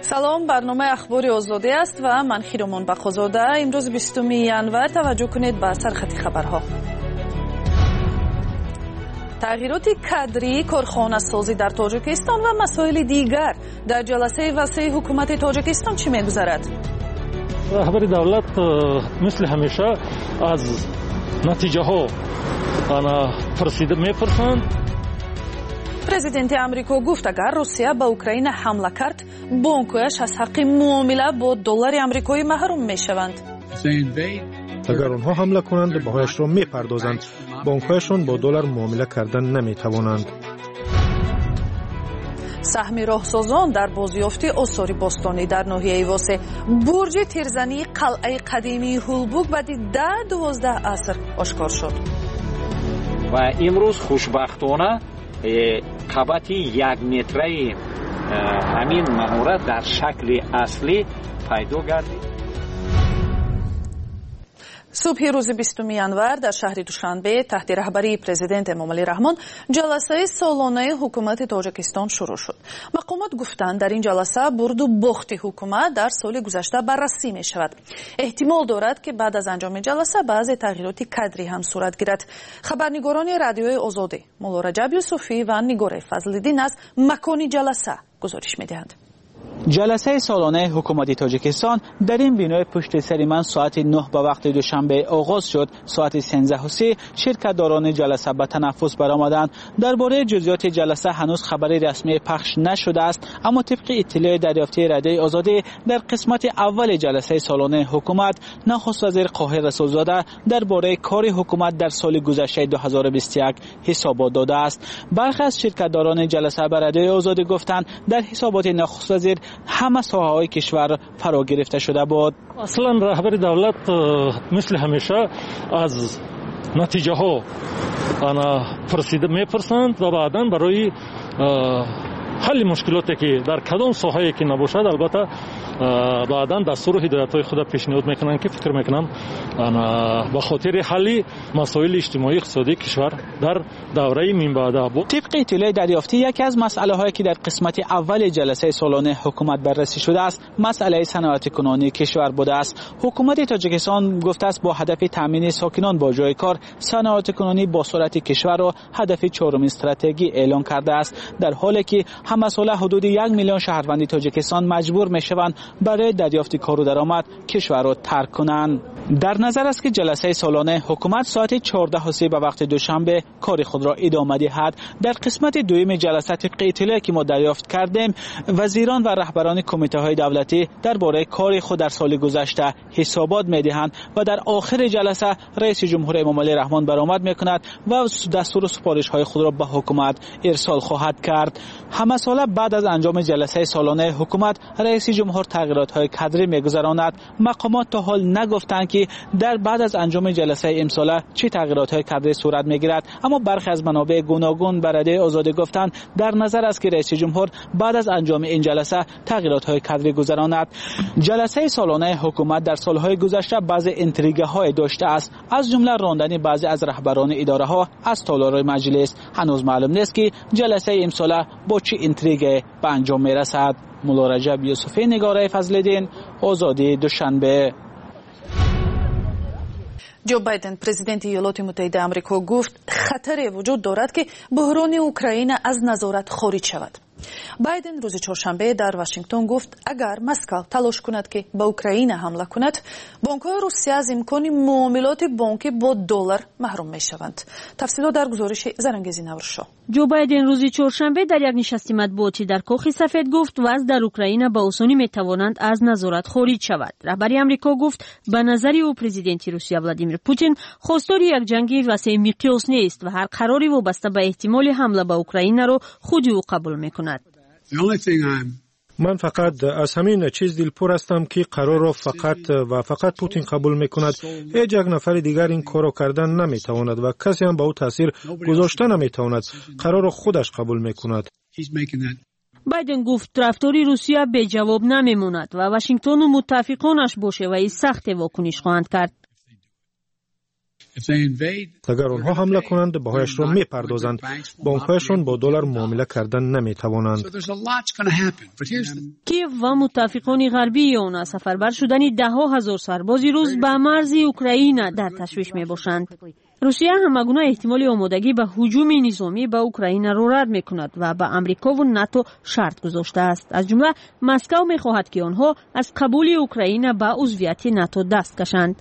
سلام، برنامه اخبار آزادی است و من خیرمان بخوزاده. امروز 20 ینور توجه کنید به سرخط خبرها. تغییرات کادری، کارخانه سازی در تاجیکستان و مسائل دیگر در جلسه وسیع حکومت تاجیکستان چی می‌گذرد؟ رهبر دولت مثل همیشه از نتیجه ها میپرسند. پرزیدنت آمریکا گفت اگر روسیه به اوکراین حمله کرد، بانک‌هایش از حق معامله با دلار آمریکایی محروم میشوند. اگر آنها حمله کنند بهایش را میپردازند، بانک‌هایشان با دلار معامله کردن نمیتوانند. سهم راهسازان در بازیافت آثار باستانی در ناحیه واسه برج تیرزنی قلعه قدیمی هولبوک بعد 10-12 عصر آشکار شد. و امروز خوشبختانه قبط 1 متره همین مهارت در شکل اصلی پیدا گردید. صبح روز 20 ینور در شهر دوشنبه تحت رهبری پرزیدنت امامعلی رحمان جلسه سالانه حکومت تاجیکستان شروع شد. مقامات گفتند در این جلسه برد و باخت حکومت در سال گذشته بررسی می شود. احتمال دارد که بعد از انجام جلسه بعضی تغییرات کادری هم صورت گیرد. خبرنگاران رادیوی آزادی مولا رجب یوسفی و نگار فضل‌الدین از مکان جلسه گزارش می دهند. جلسه سالانه حکومت تاجیکستان در این بینای پشت سر من ساعت 9 به وقت دوشنبه آغاز شد. ساعت 13:30 شرکت‌داران جلسه به تنفس برآمدند. درباره جزئیات جلسه هنوز خبری رسمی پخش نشده است، اما طبق اطلاع دریافتی رادیوی آزادی در قسمت اول جلسه سالانه حکومت نخست وزیر قاهر رسولزاده درباره کار حکومت در سال گذشته 2021 حسابات داده است. برخی از شرکت‌داران جلسه به رادیوی آزادی گفتند در حسابات نخست وزیر همه ساحه‌های کشور فرا گرفته شده بود. اصلا رهبر دولت مثل همیشه از نتیجه ها میپرسند و بعدا برای حل مشکلاتی که در کدام ساحه‌ای که نباشد البته بعدا دستور و هدایت‌های خود پیشنهاد میکنند که فکر میکنم به خاطر حل مسائل اجتماعی اقتصادی کشور در دوره من بعد بود. طبق اطلاع دریافتی یکی از مسائل‌هایی که در قسمت اول جلسه سالانه حکومت بررسی شده است مسئله صنعت کنونی کشور بوده است. حکومت تاجیکستان گفته است با هدف تامین ساکنان با جای کار صنعت کنونی با سرعت کشور را هدف چهارمین استراتژی اعلام کرده است، در حالی که همه سال حدود 1 میلیون شهروند تاجیکستان مجبور میشوند برای دریافت کار و درآمد کشور را ترک کنند. در نظر است که جلسه سالانه حکومت ساعت 14:30 به وقت دوشنبه کار خود را ادامه دهد. در قسمت دوم جلسه طبق اطلاعی که ما دریافت کردیم وزیران و رهبران کمیته‌های دولتی درباره کار خود در سال گذشته حسابات می‌دهند و در آخر جلسه رئیس جمهور امامعلی رحمان برآمد می‌کند و دستور و سفارش‌های خود را به حکومت ارسال خواهد کرد. همه ساله بعد از انجام جلسه سالانه حکومت رئیس جمهور تغییرات‌های کادری می‌گذراند. مقامات تا حال نگفتند که در بعد از انجام جلسه امساله چه تغییرات‌های کادری صورت می‌گیرد، اما برخی از منابع گوناگون به رادیوی آزادی گفتند در نظر است که رئیس جمهور بعد از انجام این جلسه تغییرات‌های کادری گذراند. جلسه سالانه حکومت در سال‌های گذشته بعضی انتریگه‌های داشته است، از جمله راندن بعضی از رهبران اداره‌ها از تالار مجلس. هنوز معلوم نیست که جلسه امساله با چه انتریگی به انجام می‌رسد. مولا رجب یوسفی، نگار فضل‌الدین، آزادی، دوشنبه. جو بایدن پرزیدنت ایالات متحده آمریکا گفت خطری وجود دارد که بحران اوکراین از نظارت خارج شود. بایدن روز چهارشنبه در واشنگتن گفت اگر مسکو تلاش کند که به اوکراین حمله کند، بانک‌های روسیه از امکان معاملات بانکی با دلار محروم می‌شوند. تفصیلات در گزارش زرنگزی نورشاه. جو بایدن روز چهارشنبه در یک نشست مطبوعاتی در کاخ سفید گفت وضع در اوکراین به آسانی می‌توانند از نظارت خارج شود. رهبر آمریکا گفت به نظر او پرزیدنت روسیه ولادیمیر پوتین خواستار یک جنگ وسیع مقیاس نیست و هر قراری وابسته به احتمال حمله به اوکراین را خود او قبول می‌کند. من فقط از همین چیز دلپور هستم که قرار را فقط پوتین قبول میکند. هیچ یک نفر دیگر این کارو کردن نمیتواند و کسی هم به او تاثیر گذاشته نمیتواند. قرار را خودش قبول میکند. بایدن گفت رفتاری روسیه به جواب نمیماند و واشنگتن و متفقانش باشه و این سخت واکنش خواهند کرد. اگر آنها حمله کنند بهایش را میپردازند. بانک‌هایشان با دلار معامله کردن نمیتوانند. کیف و متفقان غربی آن از سفربر شدن ده‌ها هزار سربازی روس به مرز اوکراین در تشویش میباشند. روسیه همگونه احتمال آمادگی به هجوم نظامی به اوکراین را رد میکند و به امریکا و ناتو شرط گذاشته است. از جمله مسکو میخواهد که آنها از قبول اوکراین به عضویت ناتو دست کشند.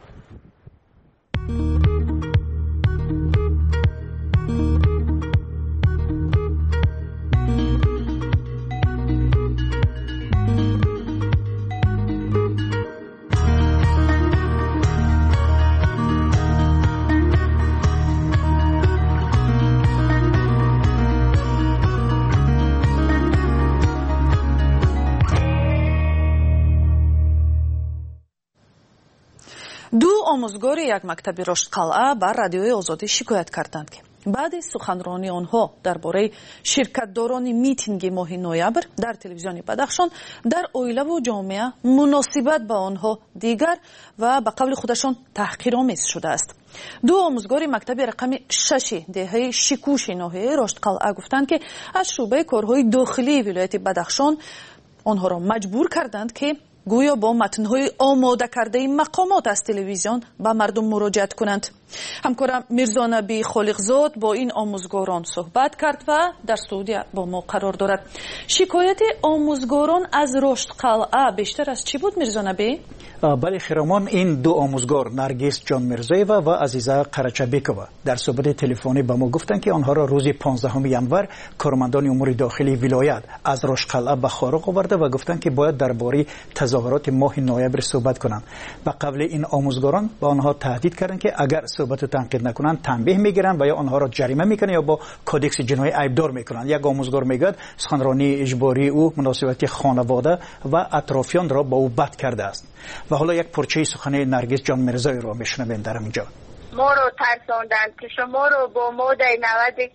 دو آموزگار یک مکتب رشدقلعه بر رادیوی آزادی شکایت کردند که بعد از سخنرانی آنها درباره شرکتداران میتینگ ماه نوامبر در تلویزیون بدخشان در عائله و جامعه مناسبت با آنها دیگر و به قول خودشان تحقیرآمیز شده است. دو آموزگار مکتب رقم 6 دهه شکوش ناحیه رشدقلعه گفتند که از شعبه کارهای داخلی ولایت بدخشان آنها را مجبور کردند که گویا با متن‌های آماده کرده مقامات از تلویزیون به مردم مراجعت کنند. همکارم میرزا نبی خالقزاد با این آموزگاران صحبت کرد و در استودیو با ما قرار دارد. شکایت آموزگاران از رشدقلعه بیشتر از چی بود میرزا نبی؟ بله خیرمان، این دو آموزگار نرگس جان مرزایوا و عزیزه قرچبیکова در صحبت تلفنی با ما گفتند که آنها را روز 15 ینور کارمندان امور داخلی ولایت از رشدقلعه به خارق آورده و گفتند که باید درباره تظاهرات ماه نوامبر صحبت کنند. و قبل این آموزگاران با آنها تهدید کردند که اگر صحبت تنقید نکنند تنبیه میگیرند و یا آنها را جریمه میکنند یا با کدکس جنایی عیبدار میکنند. یک آموزگار میگه سخنرانی اجباری او مناسبت خانواده و اطرافیان را با او بد کرده است. و حالا یک پرچه سخن نرگس جان مرزایی رو میشنویم در اینجا. ما رو ترساندند که شما رو با ماده 90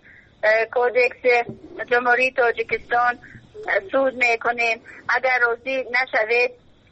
کودکس جمهوری تاجیکستان سود میکنیم، اگر راضی نشوید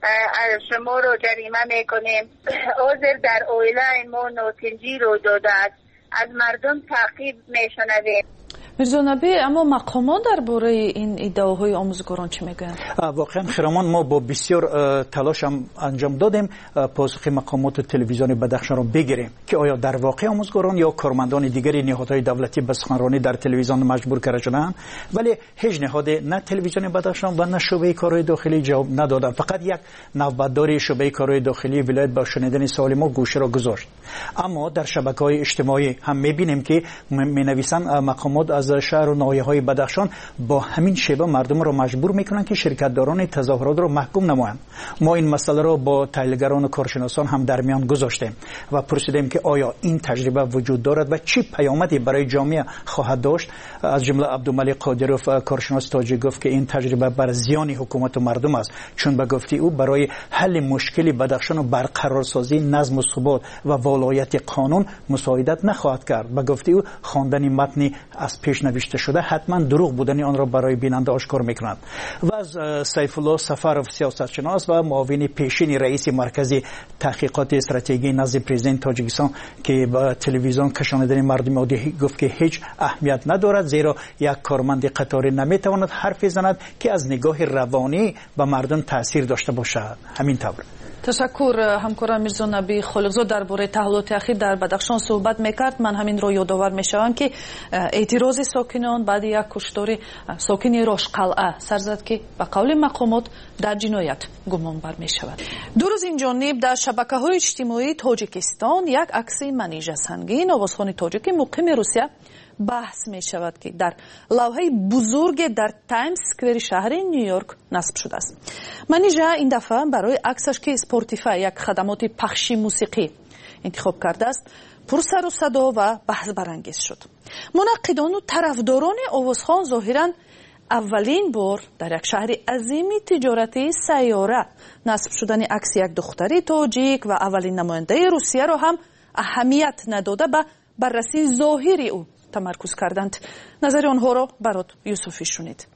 شما رو جریمه میکنیم. عذر در عائله ما ناتنجی رو داده است، از مردم تعقیب میشنویم. میرزا نبی، اما مقامات درباره این ادعاهای آموزگاران چی میگن؟ واقعا خیرمان ما با بسیار تلاش هم انجام دادیم پاسخ مقامات تلویزیون بدخشان رو بگیریم که آیا در واقع آموزگاران یا کارمندان دیگری نهادهای دولتی به سخنرانی در تلویزیون مجبور کرده شدند، ولی هیچ نهاد نه تلویزیون بدخشان و نه شعبه کارهای داخلی جواب ندادند. فقط یک نوبتدار شعبه کارهای داخلی ولایت با شنیدن سوال ما گوشه را گذاشت. اما در شبکه‌های اجتماعی هم می‌بینیم که می‌نویسند مقامات از شهر و ناحیه‌های بدخشان با همین شیوه مردم را مجبور میکنند که شرکتداران تظاهرات را محکوم نمایند. ما این مسئله را با تحلیلگران و کارشناسان هم در میان گذاشتیم و پرسیدیم که آیا این تجربه وجود دارد و چه پیامدی برای جامعه خواهد داشت. از جمله عبدالملک قادروف کارشناس تاجیک گفت که این تجربه بر زیان حکومت و مردم است، چون به گفته او برای حل مشکل بدخشان و برقرارسازی نظم و ثبات و ولایت قانون مساعدت نخواهد کرد. به گفته او خواندن متن از پیش نوشته شده حتما دروغ بودن آن را برای بیننده آشکار میکنند. و از سیف الله سفرов سیاستشناس و معاون پیشین رئیس مرکز تحقیقات استراتژی نزد پرزیدنت تاجیکستان که با تلویزیون کشاندن مردم عادی گفت که هیچ اهمیت ندارد، زیرا یک کارمند قطاری نمیتواند حرفی زند که از نگاه روانی به مردم تاثیر داشته باشد. همین طور. تشکر. همکارم میرزا نبی خالقزاد درباره تحولات اخیر در بدخشان صحبت میکرد. من همین رو یادآور میشوم که اعتراض ساکنان بعد یک کشتار ساکن رشدقلعه سر زد که به قول مقامات در جنایت گمان بر میشود. دو روز این جانب در شبکه‌های اجتماعی تاجیکستان یک عکس منیژه سنگین آوازخوان تاجیک مقیم روسیه بحث می شود که در لوحه بزرگ در تایمز اسکوئر شهر نیویورک نصب شده است. منیژه این دفعه برای عکسش که اسپاتیفای یک خدمات پخشی موسیقی انتخاب کرده است پر سر و صدا و بحث برانگیز شد. منقدان و طرفداران آوازخوان ظاهراً اولین بار در یک شهر عظیم تجارتی سیاره نصب شدن عکس یک دختری تاجیک و اولین نماینده روسیه را هم اهمیت نداده به بررسی ظاهری او تمرکز کردند. نظر آنها را برات یوسفی شنید.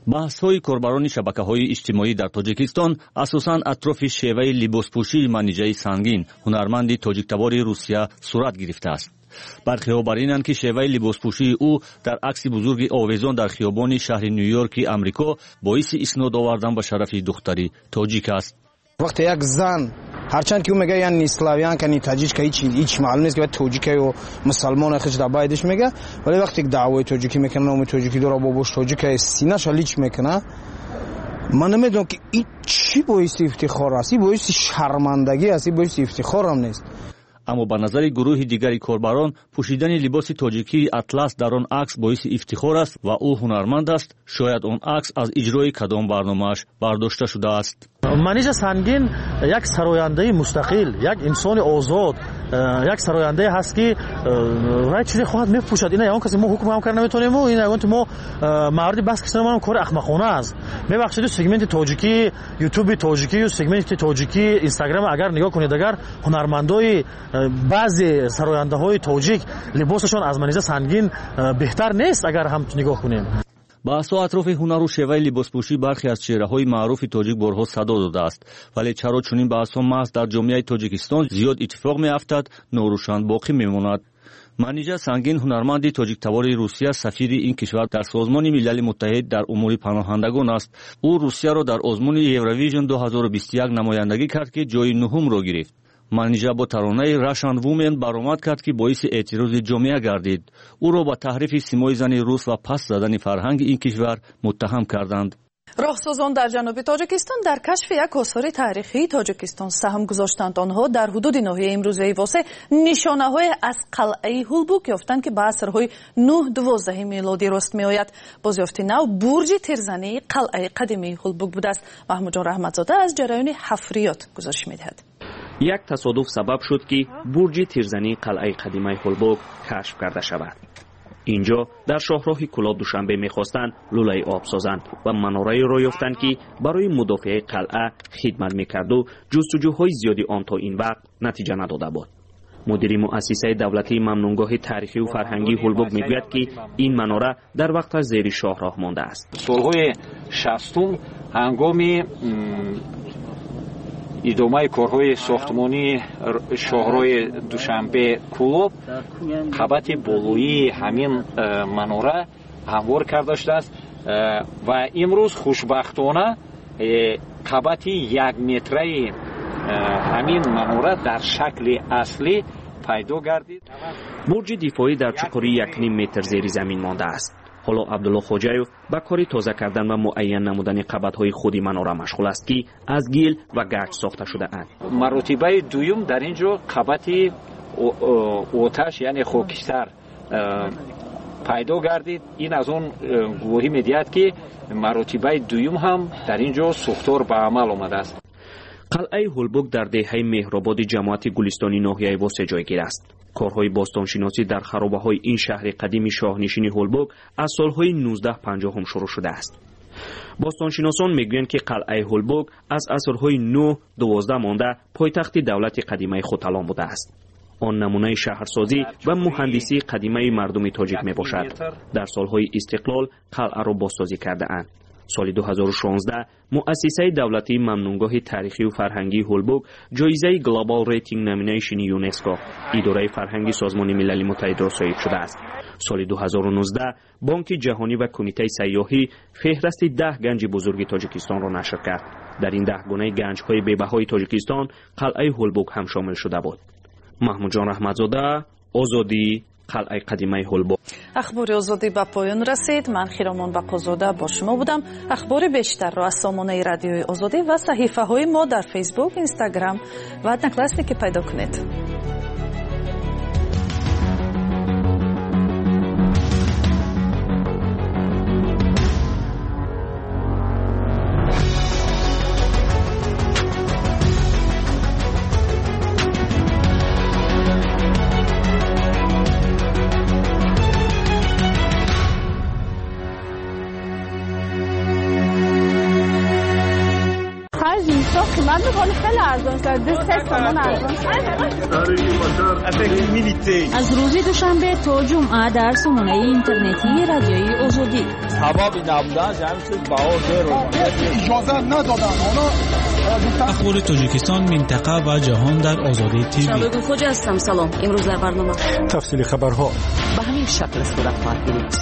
баҳсҳои корбарони шабакаҳои иҷтимоӣ дар тоҷикистон асосан атрофи шеваи либоспӯшии Маниҷаи Сангин, ҳунарманди тоҷиктабори Русия сурат гирифтааст. бархеҳо бар инанд ки шеваи либоспӯшии ӯ дар акси бузурги овезон дар хиёбони шаҳри Нью-Йорки амрико боиси иснод овардан ба шарафи духтари тоҷик аст. вақте як зан ҳарчанд ки ӯ мега яни славянка ни таҷичка ҳеч маълум нест ки баъд тоҷика ё мусалмон хич да байдиш мега, вале вақте даъвои тоҷикӣ мекана, номи тоҷикӣ дора, бобош тоҷика синаша лич мекана, ман намедонам ки ин чӣ боиси ифтихор аст. Ин боиси шармандагӣ аст, ин боиси ифтихорам нест. аммо ба назари гурӯҳи дигари корбарон пӯшидани либоси тоҷикии атлас дар он акс боиси ифтихор аст ва ӯ ҳунарманд аст. шояд он акс аз иҷрои кадом барномааш бардошта шудааст. Маниҷа Сангин як сарояндаи мустақил, як инсони озод, як сарояндае ҳаст ки вай чизе хоҳад мепӯшад. Ина ягон касе мо ҳукм ҳам кар наметонем, ина ягон мо марди бас киштан манам кори ахмақона аст. Мебахшед сегменти тоҷикӣ, ютуби тоҷикӣ, сегменти тоҷикӣ, инстаграм агар нигоҳ кунед, агар ҳунармандои баъзе сарояндаҳои тоҷик либосашон аз Маниҷа Сангин беҳтар нест агар ҳам нигоҳ кунем. баҳсҳо атрофи ҳунару шеваи либоспӯшӣ бархе аз чеҳраҳои маъруфи тоҷик борҳо садо додааст, вале чаро чунин баҳсҳо маҳз дар ҷомеаи Тоҷикистон зиёд иттифоқ меафтад, норӯшан боқӣ мемонад. Маниҷа Сангин ҳунарманди тоҷиктабори Русия сафири ин кишвар дар Созмони Милали Муттаҳид дар умури паноҳандагон аст. ӯ Русияро дар озмуни Евровижн 2021 намояндагӣ кард ки ҷои нуҳумро гирифт. Маниҷа бо таронаи Russian Women баромад кард ки боиси эътирози ҷомеа гардид. ӯро ба таҳрифи симои зани рус ва паст задани фарҳанги ин кишвар муттаҳам карданд. роҳсозон дар ҷануби тоҷикистон дар кашфи як осори таърихии тоҷикистон саҳм гузоштанд. онҳо дар ҳудуди ноҳияи имрӯзаи Восе нишонаҳое аз қалъаи Ҳулбук ёфтанд ки ба асрҳои 9-12 милодӣ рост меояд. бозёфти нав бурҷи тирзании қалъаи қадимии Ҳулбук будааст. маҳмуҷон раҳматзода аз ҷараёни ҳафриёт гузориш медиҳад. як тасодуф сабаб шуд ки бурҷи тирзании қалъаи қадимаи Ҳулбук кашф карда шавад. инҷо дар шоҳроҳи Кулоб Душанбе мехостанд лӯлаи об созанд ва манораеро ёфтанд ки барои мудофиаи қалъа хидмат мекарду ҷустуҷӯҳои зиёди он то ин вақт натиҷа надода буд. мудири муассисаи давлатии мамнунгоҳи таърихию фарҳангии Ҳулбук мегӯяд ки ин манора дар вақташ зери шоҳроҳ мондааст. солҳои 60 ҳангоми идомаи корҳои сохтмонии шоҳрои Душанбе Кулоб қабати болоии ҳамин манора ҳамвор карда шудааст ва имрӯз хушбахтона қабати 1 метраи ҳамин манора дар шакли аслӣ пайдо гардид. бурҷи дифоӣ дар чуқури 1 метр зери замин мондааст. ҳоло Абдулло Хоҷаев ба кори тоза кардан ва муайян намудани қабатҳои худи манора машғул аст ки аз гил ва гач сохта шудаанд. маротибаи дуюм дар ин ҷо қабати оташ яъне хокистар пайдо гардид. ин аз он гувоҳӣ медиҳад ки маротибаи дуюм ҳам дар ин ҷо сӯхтор ба амал омадааст. қалъаи Ҳулбук дар деҳаи меҳрободи ҷамоати гулистони ноҳияи Восе ҷойгир аст. корҳои бостоншиносӣ дар харобаҳои ин шаҳри қадими шоҳнишини Ҳулбук аз солҳои 1950 шурӯъ шудааст. бостоншиносон мегӯянд ки қалъаи Ҳулбук аз асрҳои 9-12 монда пойтахти давлати қадимаи Хуталон будааст. он намунаи шаҳрсозӣ ва муҳандисии қадимаи мардуми тоҷик мебошад. дар солҳои истиқлол қалъаро бозсозӣ кардаанд. соли 2016 муассисаи давлатии мамнунгоҳи таърихию фарҳангии Ҳулбук ҷоизаи Global Rating Nomination ЮНЕСКО идораи фарҳанги созмони милали муттаҳидро соҳиб шудааст. соли 2019 бонки ҷаҳонӣ ва кумитаи сайёҳӣ феҳрасти 10 ганҷи бузурги тоҷикистонро нашр кард. дар ин 10 гунаи ганҷҳои бебаҳои тоҷикистон қалъаи Ҳулбук ҳам шомил шуда буд. маҳмуҷон раҳматзода, озодӣ, қалъаи қадимаи Ҳулбук. ахбори озодӣ ба поён расид. ман Хиромон Бақозода бо шумо будам. ахбори бештарро аз сомонаи радиои Озодӣ ва саҳифаҳои мо дар фейсбук, инстаграм ва одноклассники пайдо кунед. قیمت میکنه خیلی ارزان شده 3 تومن ارزان شده. از روز دوشنبه تا جمعه در سامانه اینترنتی رادیوی آزادی حبابی نبودن جمعیت باور اجازه ندادن. اخبار تاجیکستان، منطقه و جهان در آزادی تیوی. شبگون خوجه هستم. سلام. امروز در برنامه تفصیل خبرها به همین شکل صورت خواهد گرفت.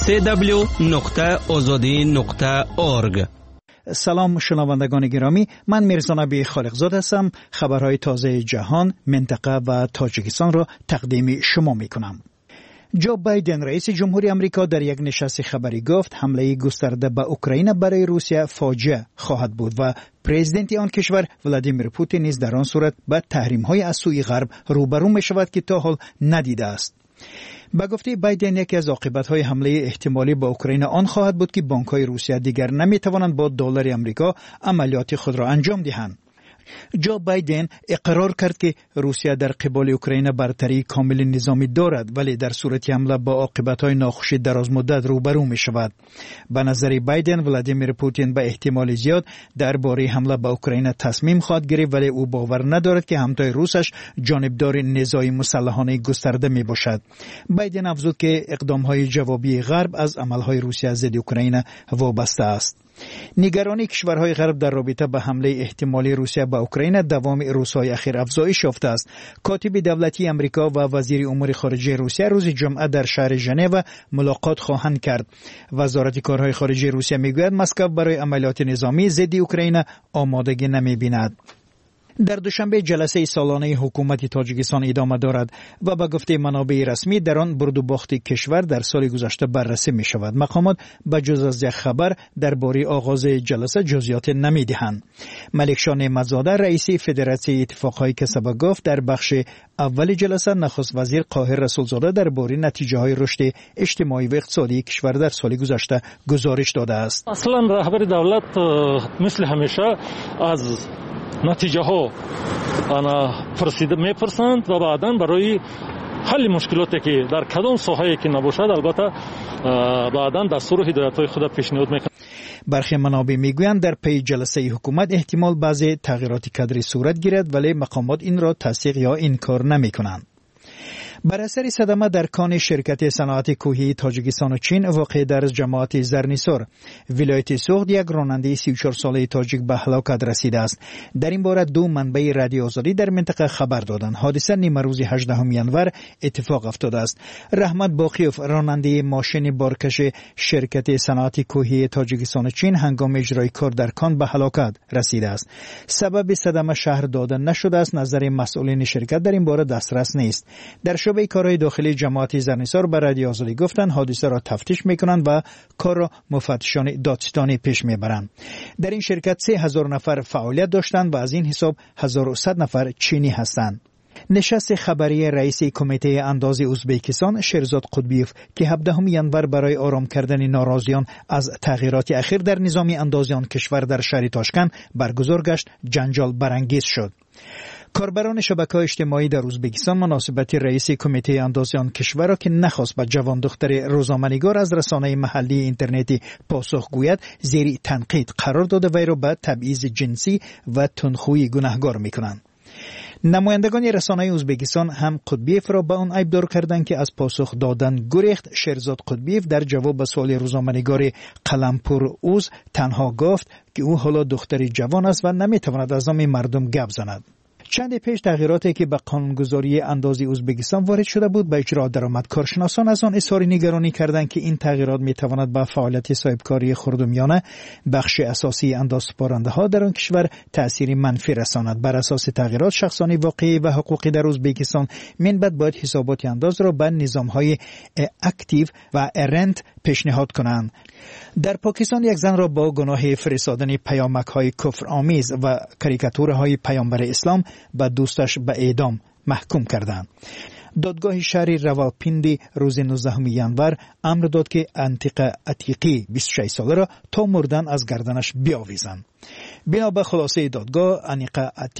www.azadi.org. سلام شنوندگان گرامی، من میرزا نبی خالقزاد هستم. خبرهای تازه جهان، منطقه و تاجیکستان را تقدیم شما میکنم. جو بایدن رئیس جمهوری آمریکا در یک نشست خبری گفت حمله گسترده به اوکراین برای روسیه فاجعه خواهد بود و پرزیدنت آن کشور ولادیمیر پوتین نیز در آن صورت به تحریم‌های از سوی غرب روبرو می‌شود که تا حال ندیده است. با گفته بایدن یکی از عاقبت‌های حمله احتمالی به اوکراین آن خواهد بود که بانک‌های روسیه دیگر نمی‌توانند با دلار آمریکا عملیات خود را انجام دهند. جو بایدن اقرار کرد که روسیه در قبال اوکراین برتری کامل نظامی دارد، ولی در صورت حمله با عاقبت‌های ناخوش دراز مدت روبرو می‌شود. به نظر بایدن ولادیمیر پوتین به احتمال زیاد درباره حمله به اوکراین تصمیم خواهد گرفت، ولی او باور ندارد که همتای روسش جانبدار نزاعی مسلحانه گسترده میباشد. بایدن افزود که اقدام‌های جوابی غرب از عمل‌های روسیه ضد اوکراین وابسته است. نگرانی کشورهای غرب در رابطه با حمله احتمالی روسیه به اوکراین دوام روزهای اخیر افزایش یافته است. کاتب دولتی آمریکا و وزیر امور خارجه روسیه روز جمعه در شهر ژنو ملاقات خواهند کرد. وزارت کارهای خارجه روسیه میگوید مسکو برای عملیات نظامی ضد اوکراین آمادگی نمیبیند. در دوشنبه جلسه سالانه حکومت تاجیکستان ادامه دارد و با گفته منابع رسمی در آن برد و باخت کشور در سال گذشته بررسی می شود. مقامات بجز از یک خبر درباره آغاز جلسه جزئیات نمی دهند. ملکشاه نعمتزاده رئیس فدراسیون اتفاقهای کسبه گفت در بخش اول جلسه نخست وزیر قاهر رسولزاده درباره نتیجه های رشد اجتماعی و اقتصادی کشور در سال گذشته گزارش داده است. اصلا رهبر دولت مثل همیشه از نتیجه ها میپرسند و بعدا برای حل مشکلاتی که در کدام ساحه‌ای که نباشد البته بعدا دستور و هدایت‌های خود پیشنهاد میکنند. برخی منابع میگویند در پی جلسه حکومت احتمال بعضی تغییرات کادری صورت گیرد، ولی مقامات این را تصدیق یا انکار نمیکنند. بر اثر صدمه در کان شرکت صنعت کوهی تاجیکستان و چین واقع در جماعت زرنیسار ولایت سوخت یک راننده 34 ساله تاجیک به هلاکت رسیده است. در این باره دو منبع رادیو آزادی در منطقه خبر دادند. حادثه نیمه روز 18 ینور اتفاق افتاده است. رحمت باقیوف راننده ماشین بارکش شرکت صنعت کوهی تاجیکستان و چین هنگام اجرای کار در کان به هلاکت رسیده است. سبب صدمه شهر داده نشده است. نظر مسئولین شرکت در این باره دسترس نیست. در شعبه کارهای داخلی جماعت زرنیسار به رادیو آزادی گفتند حادثه را تفتیش میکنند و کار را مفتشان دادستانی پیش میبرند. در این شرکت 3000 نفر فعالیت داشتند و از این حساب 1100 نفر چینی هستند. نشست خبری رئیس کمیته اندازی ازبکستان شیرزاد قطبیف که 17 ینور برای آرام کردن ناراضیان از تغییرات اخیر در نظام اندازیان کشور در شهر تاشکند برگزار گشت، جنجال برانگیز شد. کاربران شبکه‌های اجتماعی در ازبکستان مناسبت رئیس کمیته اندازی آن کشور را که نخواست به جوان دختر روزنامه‌نگار از رسانه محلی اینترنتی پاسخ گوید زیر تنقید قرار داده و را به تبعیض جنسی و تندخویی گناهکار می‌کنند. نمایندگان رسانه ازبکستان هم قطبیف را به آن عیبدار کردند که از پاسخ دادن گریخت. شیرزاد قطبیف در جواب به سوال روزنامه‌نگار قلمپور اوز تنها گفت که او حالا دختری جوان است و نمی‌تواند از نام مردم گپ زند. چند پیش تغییراتی که به قانونگذاری اندازی ازبکستان وارد شده بود به اجرا درآمد. کارشناسان از آن اظهار نگرانی کردند که این تغییرات میتواند به فعالیت صاحبکاری خردمیانه بخش اساسی اندازه‌سپارنده‌ها در آن کشور تأثیر منفی رساند. بر اساس تغییرات شخصان واقعی و حقوقی در ازبکستان منبت باید حسابات انداز را به نظام‌های اکتیو و ارنت پیشنهاد کنند. در پاکستان یک زن را با گناه فرستادن پیامک‌های کفرآمیز و کاریکاتورهای پیامبر اسلام به دوستش به اعدام محکوم کردند. دادگاه شهر راولپیندی روز 19 ینور امر داد که انتیق عتیقی 26 ساله را تا مردن از گردنش بیاویزند. بنا به خلاصه دادگاه، انیق عتیق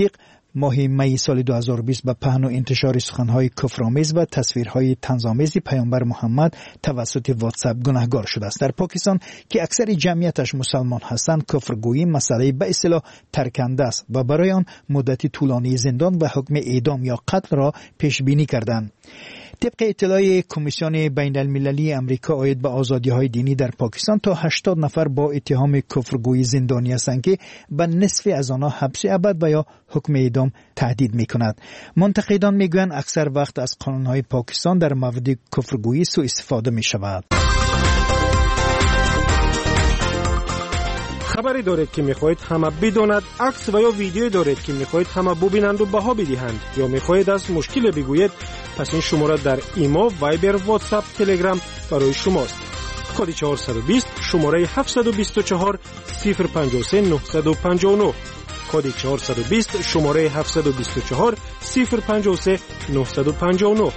ماه می سال 2020 به پهن و انتشار سخنهای کفرآمیز و تصویرهای طنزآمیز پیامبر محمد توسط واتساپ گناهکار شده است. در پاکستان که اکثر جمعیتش مسلمان هستند، کفرگویی مسئله به اصطلاح ترکنده است و برای آن مدتی طولانی زندان و حکم اعدام یا قتل را پیش بینی کردند. طبق اطلاع کمیسیون بین المللی امریکا عاید به آزادی‌های دینی در پاکستان تا 80 نفر با اتهام کفرگویی زندانی هستند که به نصف از آنها حبس ابد و یا حکم اعدام تهدید می‌کند. منتقدان میگویند اکثر وقت از قانون‌های پاکستان در مورد کفرگویی سوء استفاده می‌شود. خبری دارید که میخواهید همه بداند، عکس و یا ویدیویی دارید که میخواهید همه ببینند و بها بدهند، یا میخواهید از مشکل بگویید، پس این شماره در ایما، وایبر، واتساپ، تلگرام برای شماست. کد 420 شماره 724 053 959. کد 420 شماره 724 053 959.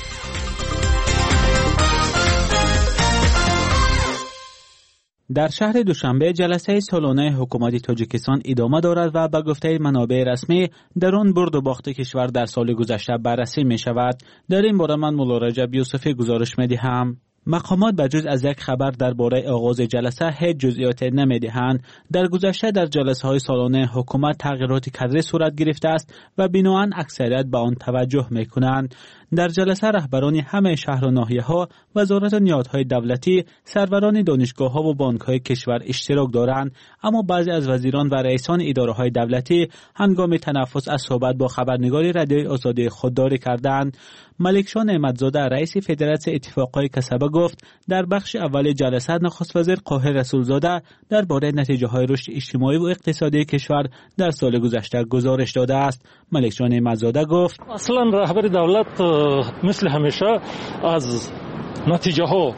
در شهر دوشنبه جلسه سالانه حکومت تاجیکستان ادامه دارد و به گفته منابع رسمی در آن برد و باخت کشور در سال گذشته بررسی می شود. در این باره من مولا رجب یوسفی گزارش می دهم. مقامات بجز از یک خبر درباره آغاز جلسه هیچ جزئیات نمی‌دهند. در گذشته در جلسه‌های سالانه حکومت تغییرات کادری صورت گرفته است و بناهن اکثریت به آن توجه می‌کنند. در جلسه رهبران همه شهر و ناحیه‌ها، وزارت و نهادهای دولتی، سروران دانشگاه‌ها و بانک‌های کشور اشتراک دارند، اما بعضی از وزیران و رئیسان اداره‌های دولتی هنگام تنفس از صحبت با خبرنگار رادیوی آزادی خودداری کردند. ملکشاه نعمتزاده رئیس فدراسیون اتفاقهای کسبه گفت در بخش اول جلسه نخست وزیر قاهر رسولزاده درباره نتیجه‌های رشد اجتماعی و اقتصادی کشور در سال گذشته گزارش داده است. ملکشاه نعمتزاده گفت اصلا رهبر دولت مثل همیشه از نتیجه ها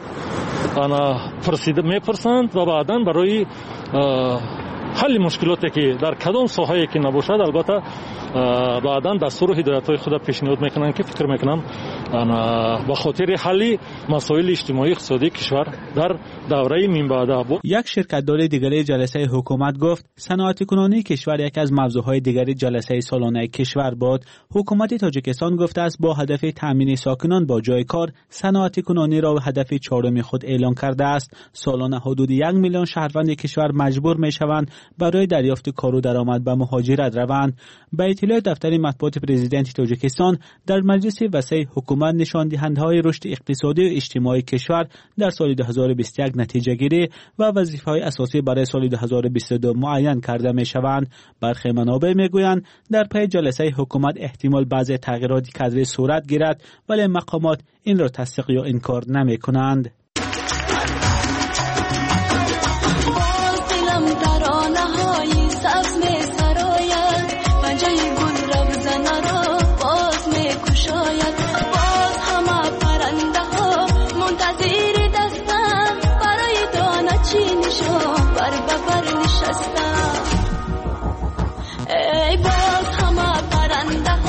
میپرسند و بعدا برای حل مشکلاتی که در کدام ساحه‌ای که نباشد البته بعدا دستور و هدایت‌های خود پیشنهاد میکنن که فکر میکنم به خاطر حل مسائل اجتماعی اقتصادی کشور در دوره من بعد. یک شرکت‌دار دیگری جلسه حکومت گفت صنعت کنونی کشور یک از موضوعهای دیگری جلسه سالانه کشور بود. حکومت تاجیکستان گفته است با هدف تامین ساکنان با جای کار صنعت کنونی را هدف چهارم خود اعلام کرده است. سالانه حدود 1 میلیون شهروند کشور مجبور میشوند برای دریافت کار و درآمد به مهاجرت روند. به اطلاع دفتر مطبوعات پرزیدنت تاجیکستان در مجلس وسیع حکومت نشان دهنده‌های رشد اقتصادی و اجتماعی کشور در سال 2021 نتیجه گیری و وظیفه‌های اساسی برای سال 2022 معین کرده می‌شوند. برخی منابع می‌گویند در پی جلسه حکومت احتمال بعضی تغییرات کادری صورت گیرد، ولی مقامات این را تصدیق یا انکار نمی‌کنند.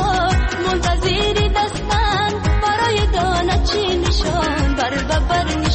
برای دانه چی نشان بر ببر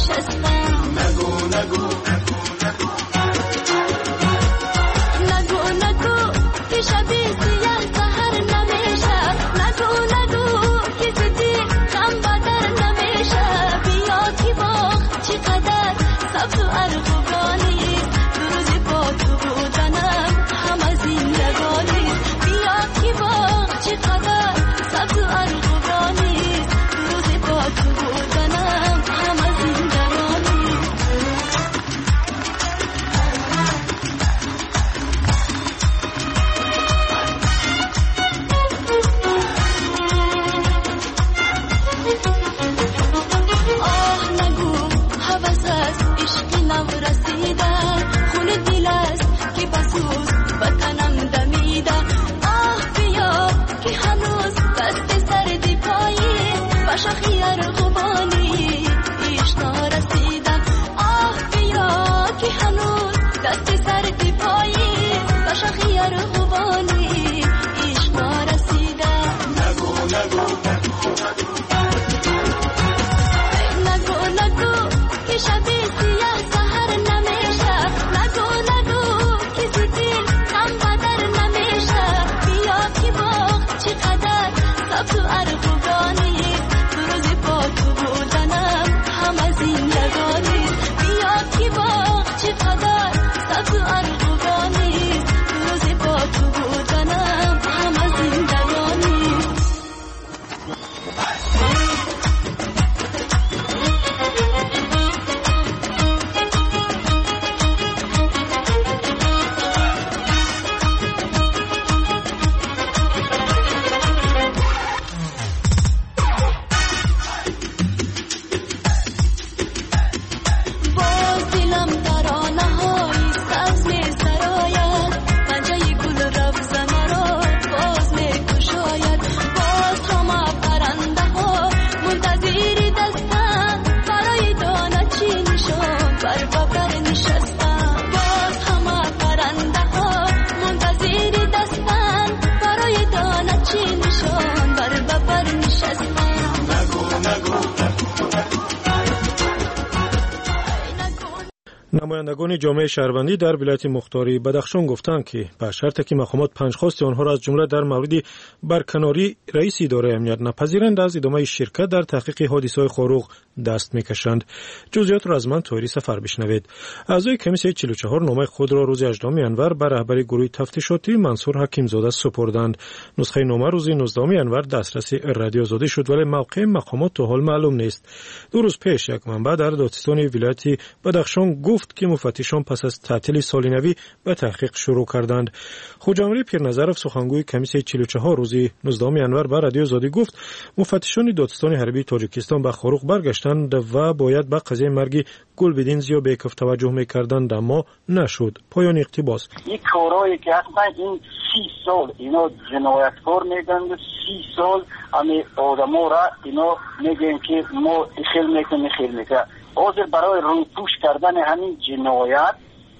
نمایندگان جامعه شهروندی در ولایت مختاری بدخشان گفتند که به شرطی که مقامات پنجخواست آنها را از جمله در مورد برکناری رئیس اداره امنیت نپذیرند از ادامه شرکت در تحقیق حادثه‌های خاروق دست می‌کشند. جزئیات را از من طاهری سفر بشنوید. اعضای کمیسیون 44 نامه خود را روز 18 انور به رهبری گروه تفتیشاتی منصور حکیمزاده سپردند. نسخه نامه روز 19 انور دسترس رادیو آزادی شد ولی موقع مقامات تا حال معلوم نیست. دو روز پیش یک منبع در دادستان ولایت بدخشان گفت که مفتشان پس از تعطیل سال نوی به تحقیق شروع کردند. خوجامری پیرنظرов سخنگوی کمیسیون 44 روز 19 انور به رادیو آزادی گفت مفتشان دادستان حربی تاجیکستان به خاروق برگشتند و باید به قضیه مرگ گلبدین زیابکوف توجه می‌کردند اما نشد. پایان اقتباس. این کارهایی که اصلا این 30 سال اینا جنایتکار میگن 30 سال همه آدما را اینا میگن که ما خیل میکنه حاضر برای روپوش کردن همین جنایت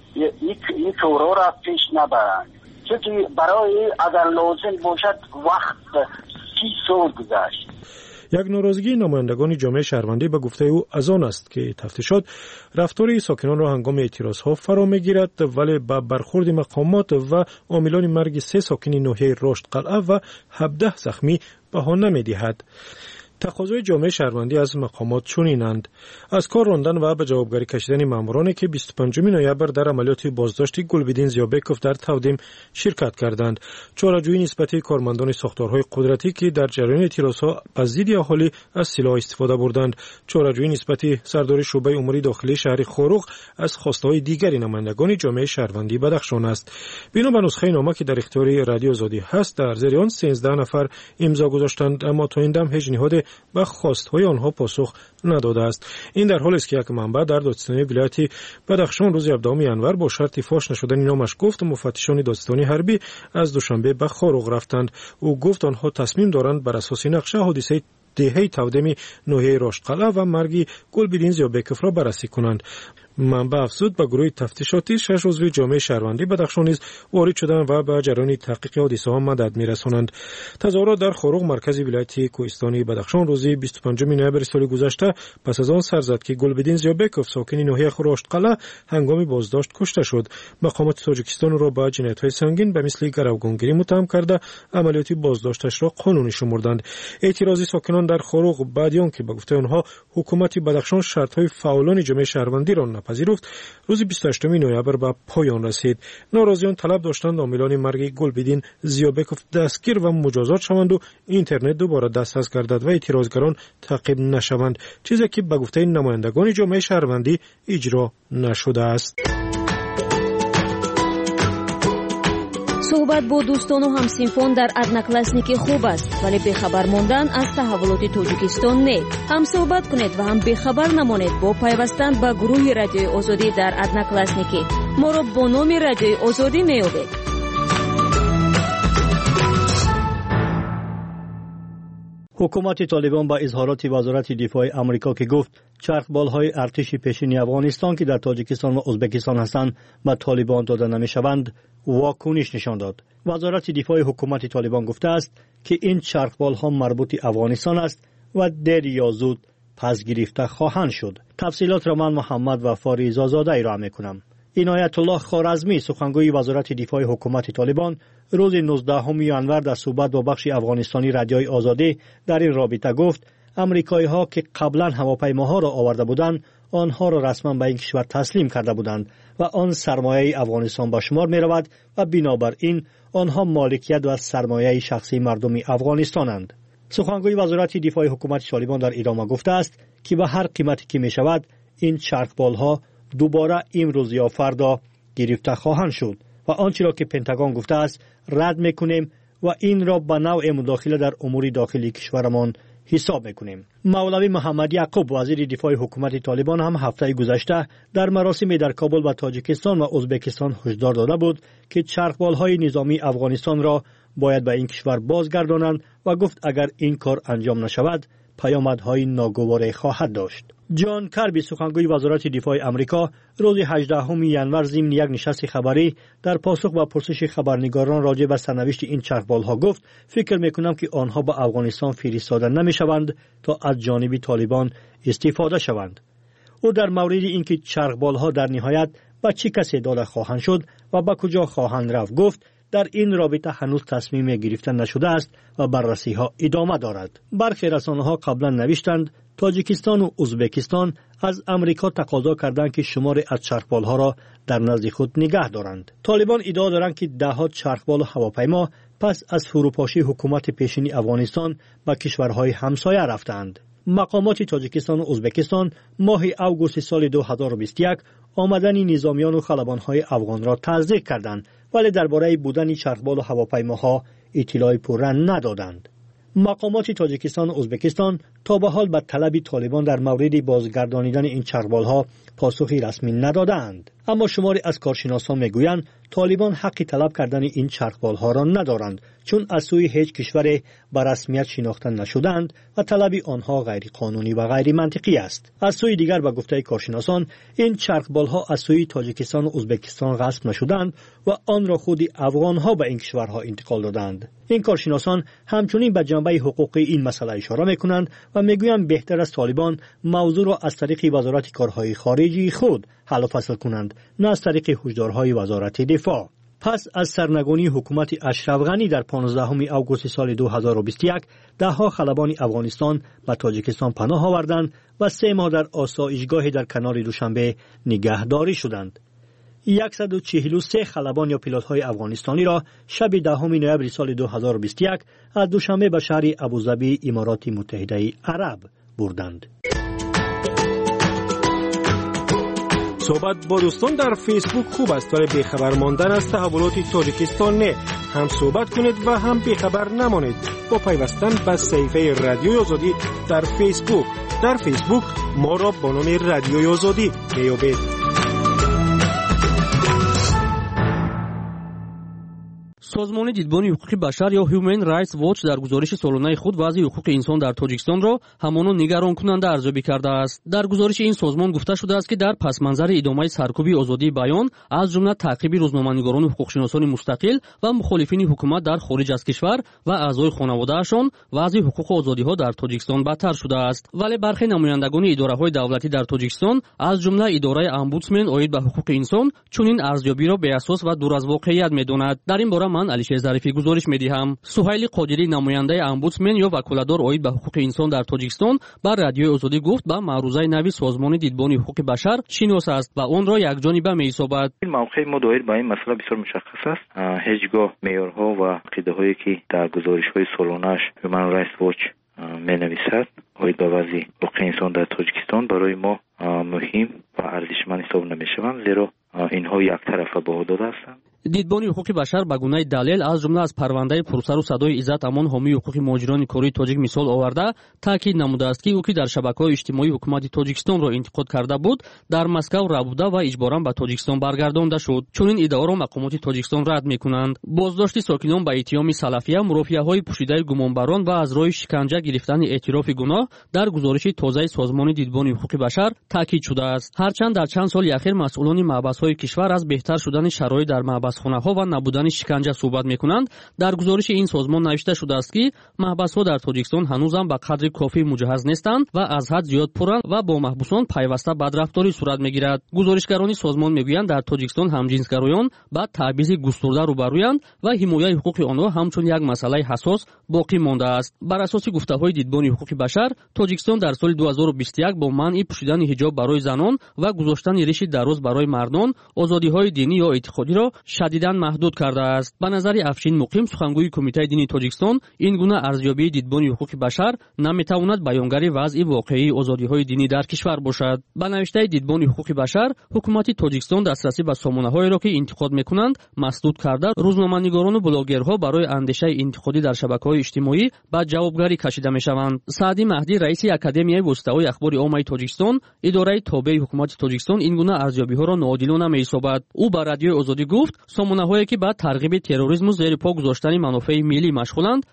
این کارها را پیش نبرند چون برای اگر لازم باشد وقت 30 سال گذشت. یک ناراضگی نمایندگان جامعه شهروندی به گفته او از آن است که تفتیشات رفتار ساکنان را هنگام اعتراضها فرا میگیرد ولی به برخورد مقامات و عاملان مرگ 3 ساکن ناحیه رشد قلعه و 17 زخمی بهانه می‌دهد. تقاضای جامعه شهروندی از مقامات چنینند: از کار راندن و به جوابگری کشیدن مامورانی که 25 نوامبر در عملیات بازداشت گلبدین زیابکوف در تودیم شرکت کردند، چاره‌جویی نسبت کارمندان ساختارهای قدرتی که در جریان اعتراضها به ضد اهالی از سلاح استفاده بردند، چاره‌جویی نسبت سردار شعبه امور داخلی شهر خاروق از خواسته‌های دیگری نمایندگان جامعه شهروندی بدخشان است. بنا به نسخه نامه که در اختیار رادیو آزادی هست در زیر آن 13 نفر امضا گذاشتند اما تا این دم هیچ نهاد به خواستهای آنها پاسخ نداده است. این در حالی است که یک منبع در دادستان ولایت بدخشان روز 17 انور با شرط فاش نشدن نامش گفت مفتشان دادستانی حربی از دوشنبه به خاروق رفتند. او گفت آنها تصمیم دارند بر اساس نقشه حادثه دهه تودمی ناحیه رشد قلعه و مرگ گلبدین زیابکوف را بررسی کنند. منبع افزود به گروه تفتیشاتی 6 عضو جامعه شهروندی بدخشان نیز وارد شدند و به جریان تحقیق حادثه ها مدد می‌رسانند. تظاهرات در خاروق مرکز ولایت کوهستانی بدخشان روز 25 نوامبر سال گذشته پس از آن سر زد که گلبدین زیابکوف ساکن ناحیه رشد قلعه هنگام بازداشت کشته شد. مقامات تاجیکستان را به جنایت‌های سنگین به مثل گروگانگیری متهم کرده عملیات بازداشتش را قانونی شمردند. اعتراضی ساکنان در خاروق بعد از آنکه به گفته آنها حکومت بدخشان شرط‌های فعالان جامعه شهروندی را نپذیرفت روز 28 نوامبر به پایان رسید. ناراضیان طلب داشتند عاملان مرگ گلبدین زیابکوف دستگیر و مجازات شوند و اینترنت دوباره دسترس گردد و اعتراضگران تعقیب نشوند، چیزی که به گفته نمایندگان جامعه شهروندی اجرا نشده است. صحبت با دوستان و همسینفان در одноклассники خوب است ولی بخبر ماندن از تحولات تاجیکستان نه. هم صحبت کنید و هم بخبر نمانید با پیوستن به گروه رادیوی آزادی در одноклассники. ما را با نام رادیوی آزادی میابید. حکومت طالبان با اظهارات وزارت دفاع آمریکا که گفت چرخبال‌های ارتش پیشین افغانستان که در تاجیکستان و ازبکستان هستند به طالبان داده نمی‌شوند واکنش نشان داد. وزارت دفاع حکومت طالبان گفته است که این چرخبال‌ها مربوط افغانستان است و دیر یا زود پس گرفته خواهند شد. تفصیلات را من محمد و فاریزا زاده ارائه می‌کنم. عنایت الله خوارزمی سخنگوی وزارت دفاع حکومت طالبان روز 19 انور در صحبت با بخش افغانستانی رادیوی آزادی در این رابطه گفت امریکایی‌ها که قبلا هواپیماها را آورده بودند آنها را رسما به این کشور تسلیم کرده بودند و آن سرمایه افغانستان به شمار می رود و بنابراین آنها مالکیت و سرمایه شخصی مردم افغانستانند. سخنگوی وزارت دفاع حکومت طالبان در ادامه گفته است که به هر قیمتی که می شود این چرخبال‌ها دوباره امروز یا فردا گرفته خواهند شد و آنچه را که پنتاگون گفته است رد میکنیم و این را به نوع مداخله در امور داخلی کشورمان حساب میکنیم. مولوی محمد یعقوب وزیر دفاع حکومت طالبان هم هفته گذشته در مراسمی در کابل و تاجیکستان و ازبکستان هشدار داده بود که چرخبال‌های نظامی افغانستان را باید به این کشور بازگردانند و گفت اگر این کار انجام نشود پیامدهای ناگواری خواهد داشت. جان کربی سخنگوی وزارت دفاع آمریکا روز 18 ژانویه ضمن یک نشست خبری در پاسخ به پرسش خبرنگاران راجع به سرنوشت این چرخبال‌ها گفت فکر می‌کنم که آنها به افغانستان فرستاده نمی‌شوند تا از جانب طالبان استفاده شوند. او در مورد اینکه چرخبال‌ها در نهایت به چه کسی داده خواهند شد و به کجا خواهند رفت گفت در این رابطه هنوز تصمیم گرفته نشده است و بررسی‌ها ادامه دارد. برخی رسانه‌ها قبلا نوشتند تاجیکستان و ازبکستان از امریکا تقاضا کردند که شماری از چرخبال‌ها را در نزد خود نگه دارند. طالبان ادعا دارند که ده‌ها چرخبال و هواپیما پس از فروپاشی حکومت پیشین افغانستان به کشورهای همسایه رفتند. مقامات تاجیکستان و ازبکستان ماه اوگوست سال 2021 آمدن نظامیان و خلبان‌های افغان را تصدیق کردند، ولی درباره بودن چرخبال و هواپیماها اطلاع پررنگ ندادند. مقامات تاجیکستان و ازبکستان تا به حال به طلب طالبان در مورد بازگردانیدن این چرخبال‌ها پاسخی رسمی ندادند. اما شماری از کارشناسان میگویند طالبان حق طلب کردن این چرخبال‌ها را ندارند، چون از سوی هیچ کشور به رسمیت شناخته نشدند و طلب آنها غیر قانونی و غیر منطقی است. از سوی دیگر به گفته کارشناسان این چرخبال‌ها از سوی تاجیکستان و ازبکستان غصب نشدند و آن را خود افغان‌ها به این کشورها انتقال دادند. این کارشناسان همچنین به جنبه حقوقی این مسئله اشاره می‌کنند و میگویند بهتر است طالبان موضوع را از طریق وزارت کارهای خارجی خود حل و فصل کنند، نه از طریق هشدارهای وزارت دفاع. پس از سرنگونی حکومت اشرف غنی در 15 اوگوست سال 2021 ده‌ها خلبان افغانستان به تاجیکستان پناه آوردند و 3 ماه در آسایشگاهی در کنار دوشنبه نگهداری شدند. 143 خلبان یا پیلوت‌های افغانستانی را شب 10 نوامبر سال 2021 از دوشنبه به شهر ابوظبی امارات متحده عرب بردند. صحبت با دوستان در فیسبوک خوب است، ولی بیخبر ماندن از تحولات تاجیکستان نه. هم صحبت کنید و هم بیخبر نمانید با پیوستن به صفحه رادیوی آزادی در فیسبوک. در فیسبوک ما را با نام رادیوی آزادی میابید. سازمان دیدبان حقوق بشر یا Human Rights Watch در گزارش سالانه خود وضع حقوق انسان در تاجیکستان را همانا نگران کننده ارزیابی کرده است. در گزارش این سازمان گفته شده است که در پس منظر ادامه سرکوب آزادی بیان از جمله تعقیب روزنامه‌نگاران و حقوقشناسان مستقل و مخالفین حکومت در خارج از کشور و اعضای خانواده‌شان وضع حقوق و آزادی‌ها در تاجیکستان بدتر شده است. ولی برخی نمایندگان اداره‌های دولتی در تاجیکستان از جمله اداره امبودسمن عاید به حقوق انسان چنین ارزیابی را به اساس و دور از واقعیت می‌داند. در این باره علیشه ظریفی گزارش می‌دهم. سهیل قادری نماینده امبودسمن یا وکالتدار عاید به حقوق انسان در تاجیکستان بر رادیوی آزادی گفت به معروضه نوی سازمان دیدبان حقوق بشر شناس است و آن را یکجانبه می‌حسابد. این موقع ما دایر با این مسئله بسیار مشخص است. هیچگاه معیارها و عقیده‌هایی که در گزارش‌های سالانه‌اش Human Rights Watch می‌نویسد عاید به وضع حقوق انسان در تاجیکستان برای ما مهم و ارزشمند حساب نمی‌شوند، زیرا اینها یک طرفه بها داده هستند. دیدبان حقوق بشر به گونه دلیل از جمله از پرونده پرسر و صدای عزت امان حامی حقوق مهاجران کره تاجیک مثال آورده تاکید نموده است که او که در شبکه‌های اجتماعی حکومت تاجیکستان را انتقاد کرده بود در مسکو ربوده و اجباراً به تاجیکستان برگردانده شد. چون این ادعا را مقامات تاجیکستان رد می‌کنند. بازداشت ساکنان به اتهام سلفیه، مرافعه‌های پوشیده گمانبران و از راه شکنجه گرفتن اعتراف گناه در گزارش تازه سازمان دیدبان حقوق بشر تاکید شده است. هرچند در چند سال اخیر مسئولان محبس‌های کشور از بهتر شدن شرایط در محبسخانه‌ها و نبودن شکنجه صحبت می‌کنند، در گزارش این سازمان نوشته شده است که محبس‌ها در تاجیکستان هنوز هم به قدر کافی مجهز نیستند و از حد زیاد پرند و با محبوسان پیوسته بدرفتاری صورت می‌گیرد. گزارشگران سازمان می‌گویند در تاجیکستان همجنسگرایان با تبعیض گسترده روبرویند و حمایت حقوق آنها همچون یک مسئله حساس باقی مانده است. بر اساس گفته‌های دیدبان حقوق بشر، تاجیکستان در سال 2021 با منع پوشیدن حجاب برای زنان و گذاشتن ریش دراز برای مردان، آزادی‌های دینی یا اعتقادی را شدیداً محدود کرده است. به نظر افشین مقیم سخنگوی کمیته دینی تاجیکستان، این گونه ارزیابی دیدبان حقوق بشر نمی‌تواند بیانگر وضع واقعی آزادی‌های دینی در کشور باشد. به نوشته دیدبان حقوق بشر، حکومت تاجیکستان دسترسی به سامانه‌هایی را که انتقاد می‌کنند مسدود کرده، روزنامه‌نگاران و بلاگرها برای اندیشه انتقادی در شبکه‌های اجتماعی به جوابگری کشیده می‌شوند. سعدی مهدی رئیس اکادمیای واسطه‌های اخبار عامه تاجیکستان، اداره تابع حکومت تاجیکستان، این گونه ارزیابی‌ها را ناعادلانه می‌حسابد. او بر رادیوی آزادی گفت: سامانه‌هایی که با ترغیب تروریسم و زیر پا گذاشتن منافع ملی مشغولند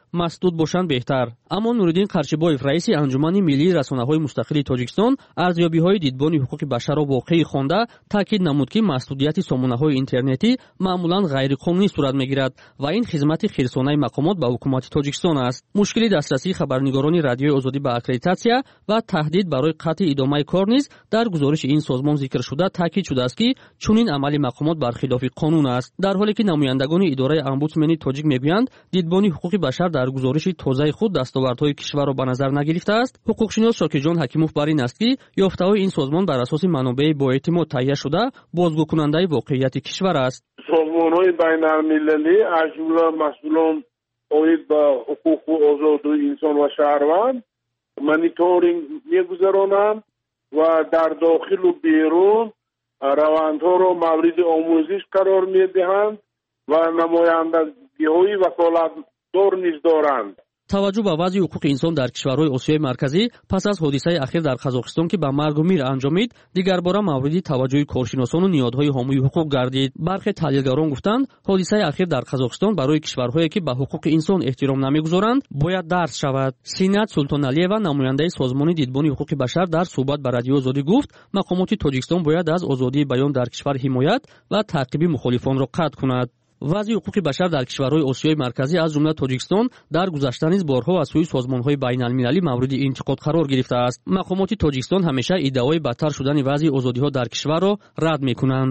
масдуд бошанд беҳтар. аммо нуриддин қарчибоев раиси анҷумани миллии расонаҳои мустақили тоҷикистон арзёбиҳои дидбони ҳуқуқи башарро воқеӣ хонда таъкид намуд, ки маҳдудияти сомонаҳои интернетӣ маъмулан ғайриқонунӣ сурат мегирад ва ин хизмати хирсонаи мақомот ба ҳукумати тоҷикистон аст. мушкили дастрасии хабарнигорони радиои озодӣ ба аккредитатсия ва таҳдид барои қатъи идомаи кор низ дар гузориши ин созмон зикр шуда таъкид шудааст, ки чунин амали мақомот бар хилофи қонун аст. дар ҳоле ки намояндагони идораи омбудсмени тоҷик мегӯянд дидбони ҳуқуқи башар дар гузориши тозаи худ дастовардҳои кишварро ба назар нагирифтааст, ҳуқуқшинос Шокирҷон Ҳакимов бар ин аст, ки ёфтаҳои ин созмон бар асоси манобеи боэътимод таҳия шуда бозгӯкунандаи воқеияти кишвар аст. созмонҳои байналмилалӣ аз ҷумла масъулон оид ба ҳуқуқу озодии инсон ва шаҳрванд мониторинг мегузаронанд ва дар дохилу берун равандҳоро мавриди омӯзиш қарор медиҳанд ва намояндагиҳои ваколатдор низ доранд. таваҷҷӯҳ ба вазъи ҳуқуқи инсон дар кишварҳои осиёи марказӣ пас аз ҳодисаи ахир дар қазоқистон, ки ба маргу мир анҷомид, дигарбора мавриди таваҷҷӯҳи коршиносону ниёдҳои ҳомии ҳуқуқ гардид. бархе таҳлилгарон гуфтанд, ҳодисаи ахир дар қазоқистон барои кишварҳое ки ба ҳуқуқи инсон эҳтиром намегузоранд бояд дарс шавад. Синат Султоналиева, намояндаи созмони дидбони ҳуқуқи башар, дар суҳбат ба радиои озодӣ гуфт, мақомоти Тоҷикистон бояд аз озодии баён дар кишвар ҳимоят ва таъқиби мухолифонро қатъ кунад. вазъи ҳуқуқи башар дар кишварҳои осиёи марказӣ аз ҷумла Тоҷикистон дар гузашта низ борҳо аз сӯи созмонҳои байналмилалӣ мавриди интиқод қарор гирифтааст. мақомоти Тоҷикистон ҳамеша иддаои бадтар шудани вазъи озодиҳо дар кишварро рад мекунанд.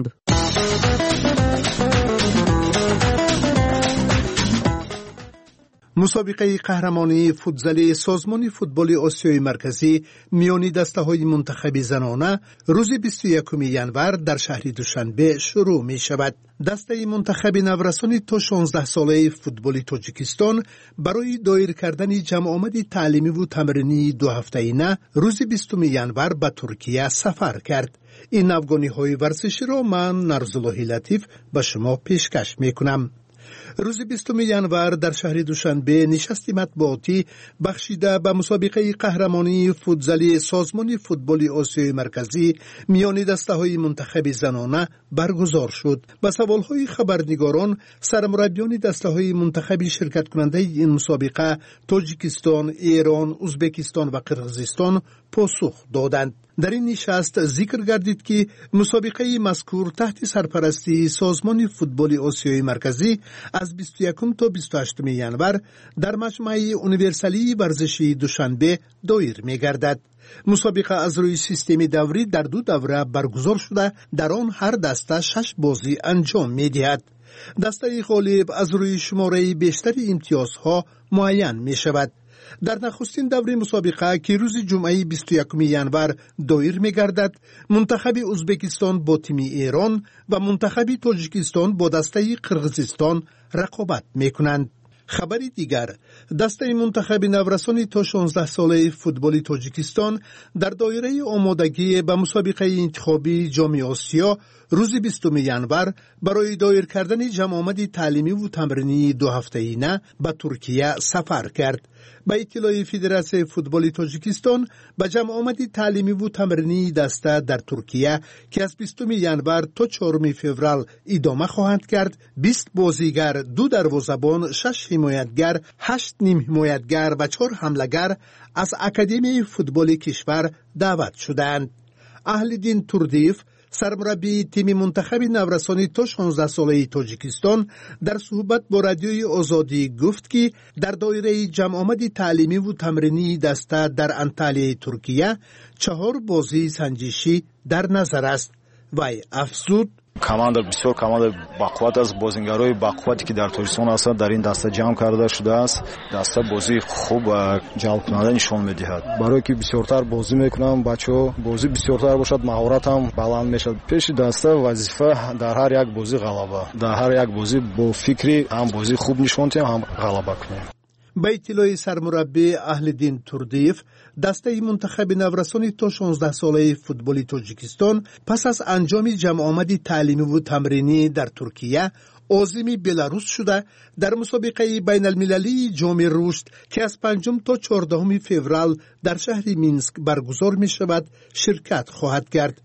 مسابقه قهرمانی فوتزالی سازمان فوتبال آسیای مرکزی میان دسته‌های منتخب زنانه روز 21 ژانویه در شهر دوشنبه شروع می شود. دسته منتخب نورسان تا 16 ساله فوتبال تاجیکستان برای دایر کردن جمع آمد تعلیمی و تمرینی 2 هفته‌ینه روز 20 ژانویه به ترکیه سفر کرد. این افغانی‌های ورزشی را من نرزالله لطیف به شما پیشکش می‌کنم. روز 20 ژانویه در شهر دوشنبه نشست مطبوعاتی بخشیده به مسابقه قهرمانی فوتزالی سازمان فوتبال آسیای مرکزی میان دسته‌های منتخب زنانه برگزار شد. با سوال‌های خبرنگاران سرمربیان دسته‌های منتخب شرکت کننده این مسابقه تاجیکستان، ایران، ازبکستان و قرقیزستان پاسخ دادند. در این نشست ذکر گردید که مسابقه مذکور تحت سرپرستی سازمان فوتبال آسیای مرکزی از 21 تا 28 ژانویه در مجمع اونیورسالی ورزشی دوشنبه دایر می‌گردد. مسابقه از روی سیستم دوری در 2 دوره برگزار شده، در آن هر دسته 6 بازی انجام می‌دهد. دسته غالب از روی شماره بیشتر امتیازها معین می‌شود. در نخستین دوره مسابقه که روز جمعه 21 ژانویه دایر می‌گردد، منتخب ازبکستان با تیم ایران و منتخب تاجیکستان با دسته قرقیزستان رقابت می‌کنند. خبر دیگر، دسته منتخب نورسان تا 16 ساله فوتبال تاجیکستان در دایره آمادگی به مسابقه انتخابی جام آسیا روز 20 ژانویه برای دایر کردن جمع آمد تعلیمی و تمرینی 2 هفته‌ینه به ترکیه سفر کرد. به اطلاع فدراسیون فوتبال تاجیکستان به جمع آمد تعلیمی و تمرینی دسته در ترکیه که از 20 ژانویه تا 4 فوریه ادامه خواهند کرد، 20 بازیگر، 2 دروازه‌بان، 6 حمایتگر، 8 نیم حمایتگر و 4 حمله‌گر از اکادمی فوتبال کشور دعوت شدند. اهل‌دین توردیف، سرمربی تیم منتخب نورسان تا 16 ساله تاجیکستان، در صحبت با رادیوی آزادی گفت که در دایره جمع آمد تعلیمی و تمرینی دسته در انطالیه ترکیه 4 بازی سنجشی در نظر است. وی افزود: команда бисёр команда бақувват аст. бозингарои бақуввате ки дар тоҷикистон ҳастанд дар ин даста ҷамъ карда шудааст. даста бозии хуб ва ҷалбкунанда нишон медиҳад. барое ки бисёртар бозӣ мекунанд бачаҳо, бозӣ бисёртар бошад, маҳорат ҳам баланд мешавад. пеши даста вазифа дар ҳар як бозӣ ғалаба, дар ҳар як бозӣ бо фикри ҳам бозӣ хуб нишон диҳем, ҳам ғалаба кунем. به اطلاع سرمربی اهل‌دین توردیف، دسته منتخب نورسان تا 16 ساله فوتبال تاجیکستان پس از انجام جمع آمد تعلیمی و تمرینی در ترکیه عازم بلاروس شده در مسابقه بین المللی جام رشد که از 5 تا 14 فوریه در شهر مینسک برگزار می شود شرکت خواهد کرد.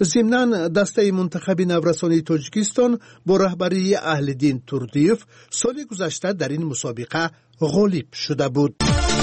ضمناً دسته منتخب نورسانی تاجیکستان با رهبری اهلدین توردیف سال گذشته در این مسابقه غالب شده بود.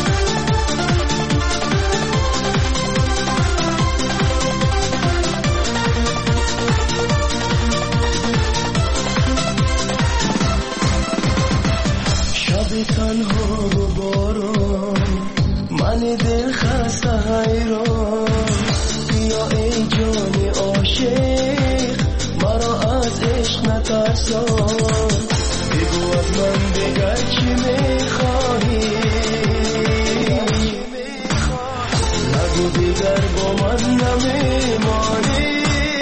تنها و باران من دل خسته حیران بیا ای جان عاشق مرا از عشق نترسان بگو از من دیگر چی میخواهی نگو دیگر با من نمیمانی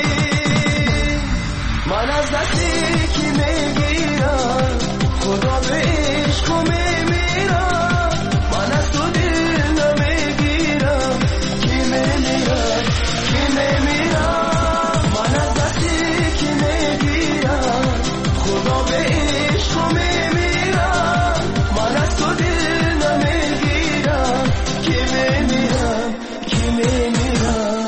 من از دستی کی میگیرم خدا به عشق میمیرم من از تو دل نمیگیرم کی میمیرم کی میمیرم من از دستی کی میگیرم خدا به عشق میمیرم من از تو دل نمیگیرم کی میمیرم کی میمیرم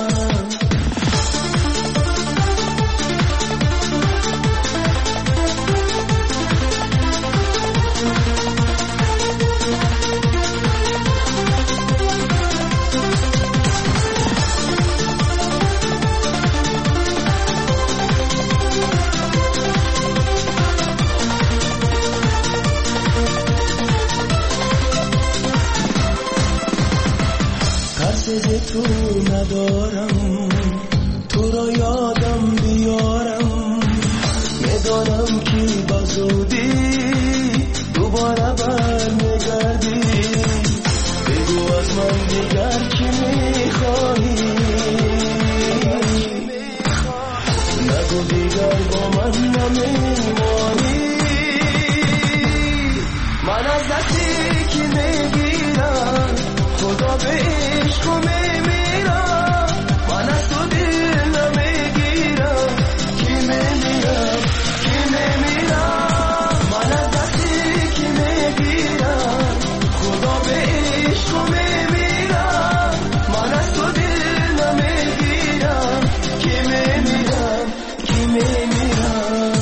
تو ندارم تو را یادم بیارم میدانم که بزودی دوباره برمیگردی بگو از من دیگر چی میخواهی نگو دیگر با من نمیمانی من از دستی که میگیرم خدا به عشق میمیرم من از تو دل نمیگیرم کی میمیرم کی میمیرم من از دستی کی میگیرم خدا به عشق میمیرم من از تو دل نمیگیرم کی میمیرم کی میمیرم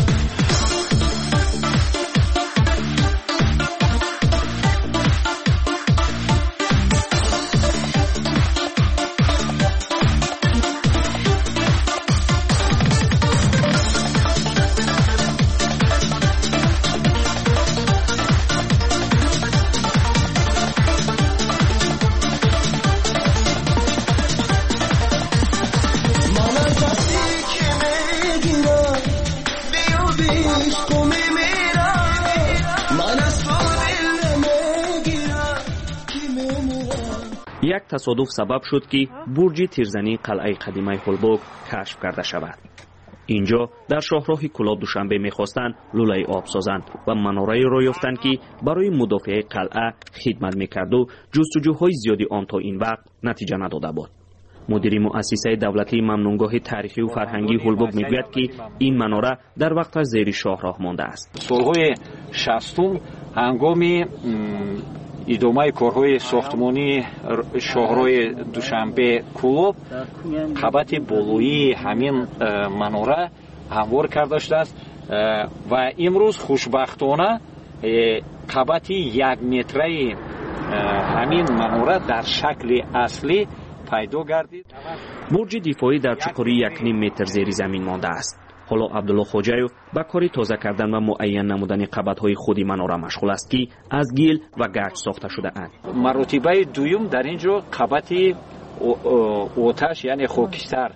یک تصادف سبب شد که برج تیرزنی قلعه قدیمی هولبوگ کشف کرده شود. اینجا در شاهراه کلاه دوشنبه می‌خواستند لوله آب سازند و مناره را یافتند که برای مدافع قلعه خدمت می‌کرد و جستجوهای زیادی آن تا این وقت نتیجه نداده بود. مدیر مؤسسه دولتی ممنونگاه تاریخی و فرهنگی هولبوگ میگوید که این مناره در وقت زیر شاهراه مانده است. سالهای 60 هنگام ادامه کارهای ساختمانی شاهراه دوشنبه کلوب قبط بالایی همین مناره هموار کرده شده است و امروز خوشبختانه قبط 1 متره همین مناره در شکل اصلی پیدا گردید. برج دفاعی در چقری 1.5 متر زیر زمین مانده است. حالا عبدالله خوجایف با کاری تازه کردن و معین نمودن قبط‌های خودی مناره مشغول است که از گل و گچ ساخته شده اند. مرتبه دوم در اینجا قبط آتش یعنی خاکستر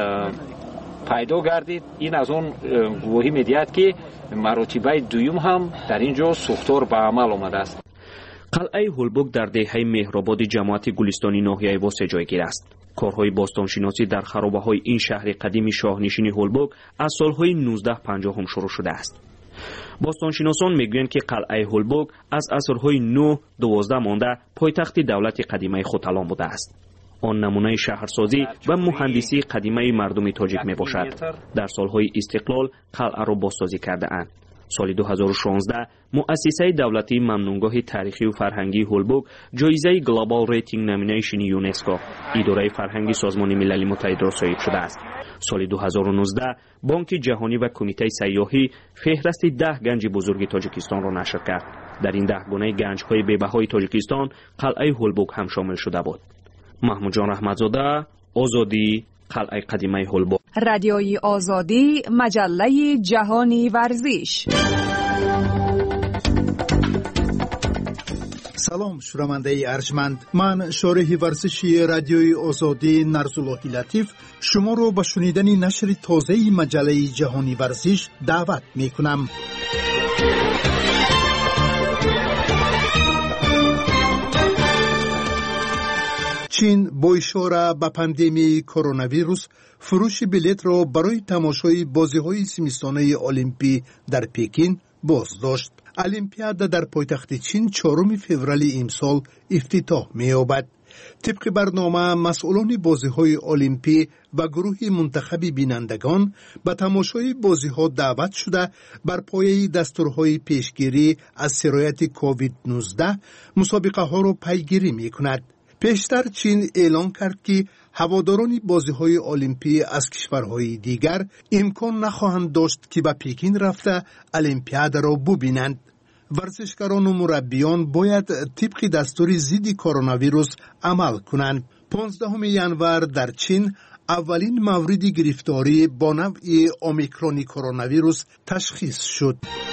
پیدا گردید. این از اون گواهی می‌دهد که مرتبه دوم هم در اینجا ساختار به عمل آمده است. قلعه هولبوگ در دهه مهرآباد جماعت گلستانی ناحیه واسه جایگیر است. کارهای باستانشناسی در خرابه‌های این شهر قدیم شاهنشین هولبوگ از سالهای 1950 شروع شده است. باستانشناسان میگویند که قلعه هولبوگ از عصرهای 9-12 مانده پایتخت دولت قدیمی خوتلان بوده است. آن نمونه شهرسازی و مهندسی قدیمی مردم تاجیک می باشد. در سالهای استقلال قلعه را بازسازی کرده اند. سال 2016 مؤسسه دولتی ممنونگاه تاریخی و فرهنگی هولبوگ جایزه گلوبال ریتینگ نامینیشن یونسکو اداره فرهنگی سازمان ملل متحد را صاحب شده است. سال 2019 بانک جهانی و کمیته سیاحی فهرست 10 گنج بزرگ تاجیکستان را نشر کرد. در این 10 گونه گنج‌های بی‌بهای تاجیکستان قلعه هولبوگ هم شامل شده بود. محمود جان رحمتزاده، آزادی، قلعه قدیمه هولبوگ. رادیوی آزادی، مجله جهانی ورزش. سلام شنونده ارجمند، من شارح ورزشی رادیوی آزادی نرزاللهی لطیف شما رو به شنیدن نشر تازه مجله جهانی ورزش دعوت می کنم. چین با اشاره به پاندمی کرونا ویروس فروش بلیط را برای تماشای بازی‌های زمستانه المپی در پکین باز داشت. المپیاد در پایتخت چین 4 فوریه امسال افتتاح می‌یابد. طبق برنامه مسئولان بازی‌های المپی و گروه منتخب بینندگان به تماشای بازی‌ها دعوت شده بر پایه دستورهای پیشگیری از سرایت کووید 19 مسابقه‌ها را پیگیری می‌کند. پیشتر چین اعلان کرد که هواداران بازی‌های المپی از کشورهای دیگر امکان نخواهند داشت که به پکین رفته المپیاد را ببینند. ورزشکاران و مربیان باید طبق دستور ضد کرونا ویروس عمل کنند. 15 ژانویه در چین اولین مورد گرفتاری با نوع اومیکرون کرونا ویروس تشخیص شد.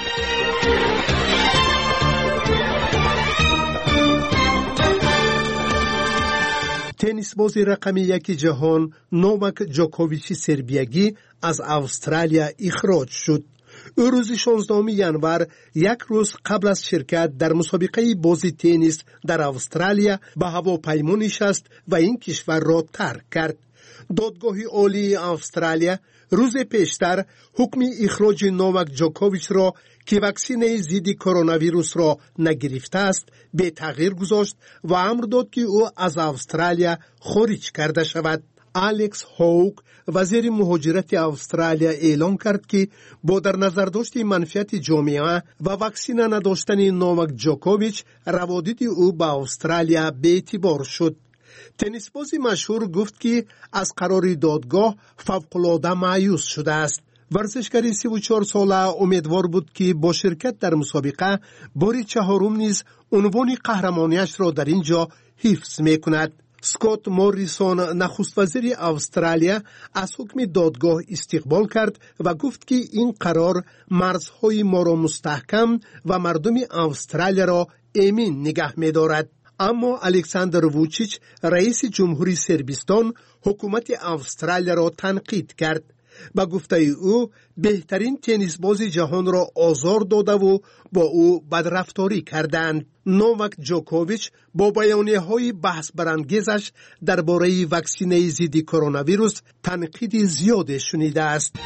تنیس بازی رقم 1 جهان نوواک جوکوویچ سربیایی از استرالیا اخراج شد. او روز 16 ژانویه، یک روز قبل از شرکت در مسابقه بازی تنیس در استرالیا به هواپیما نشست و این کشور را ترک کرد. دادگاه عالی استرالیا روز پیشتر حکم اخراج نوواک جوکوویچ را که واکسن ضد کرونا ویروس را نگرفته است به تغییر گذاشت و امر داد که او از استرالیا خارج کرده شود. الکس هوک وزیر مهاجرت استرالیا اعلام کرد که با در نظر داشت منفعت جامعه و واکسن نداشتن نوواک جوکوویچ روابط او با استرالیا به اعتبار شد. تنیس بازی مشهور گفت که از قرار دادگاه فوق‌العاده مایوس شده است. ورزشکار 34 ساله امیدوار بود که با شرکت در مسابقه بار چهارم نیز عنوان قهرمانیش را در اینجا حفظ می‌کند. اسکات موریسون نخست وزیر استرالیا از حکم دادگاه استقبال کرد و گفت که این قرار مرزهای ما را مستحکم و مردم استرالیا را امین نگه می‌دارد. اما الکساندر ووچیچ رئیس جمهوری صربستان حکومت استرالیا را تنقید کرد. با گفته او بهترین تنیس باز جهان را آزار داده و با او بدرفتاری کردند. نوواک جوکوویچ با بیانیه‌های بحث برانگیزش درباره واکسن ضد کرونا ویروس تنقید زیاد شنیده است.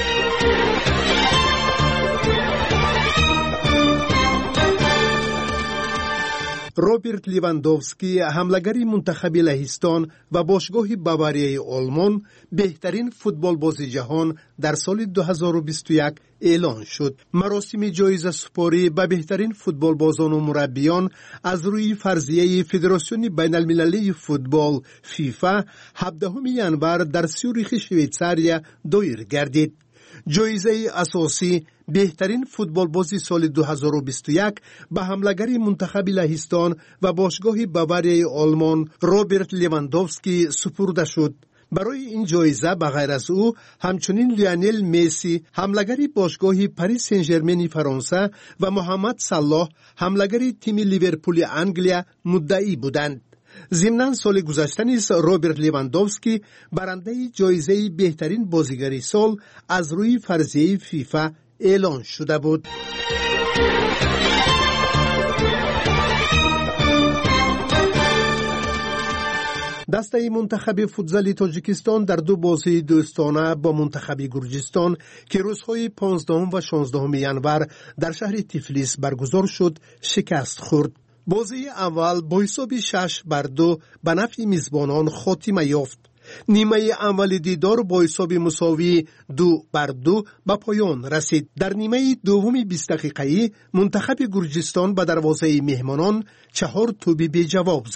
روبرت لیواندوفسکی حمله‌گر منتخب لهستان و باشگاه باواریای آلمان بهترین فوتبال باز جهان در سال 2021 اعلان شد. مراسم جایزه سپاری به بهترین فوتبال بازان و مربیان از روی فرضیه فدراسیون بین المللی فوتبال فیفا 17 ژانویه در سیوریخ شویتزاریا دایر گردید. جایزه اساسی بهترین فوتبال بازی سال 2021 به حمله‌گر منتخب لهستان و باشگاه باواریای آلمان روبرت لیواندوفسکی سپرده شد. برای این جایزه به غیر از او همچنین لیونل مسی حمله‌گر باشگاه پاریس سن ژرمن فرانسه و محمد صلاح حمله‌گر تیم لیورپول انگلیا مدعی بودند. ضمناً سال گذشته نیز روبرت لیواندوفسکی برنده جایزه بهترین بازیگر سال از روی فرضیه فیفا اعلان شده بود. دسته منتخب فوتزال تاجیکستان در دو بازی دوستانه با منتخب گرجستان که روزهای 15 و 16 ژانویه در شهر تیفلیس برگزار شد شکست خورد. بازی اول با حساب 6-2 به نفع میزبانان خاتمه یافت. نیمه اول دیدار با حساب مساوی 2-2 به پایان رسید. در نیمه دوم 20 دقیقه‌ای منتخب گرجستان به دروازه مهمانان 4 توپ بی جواب زد.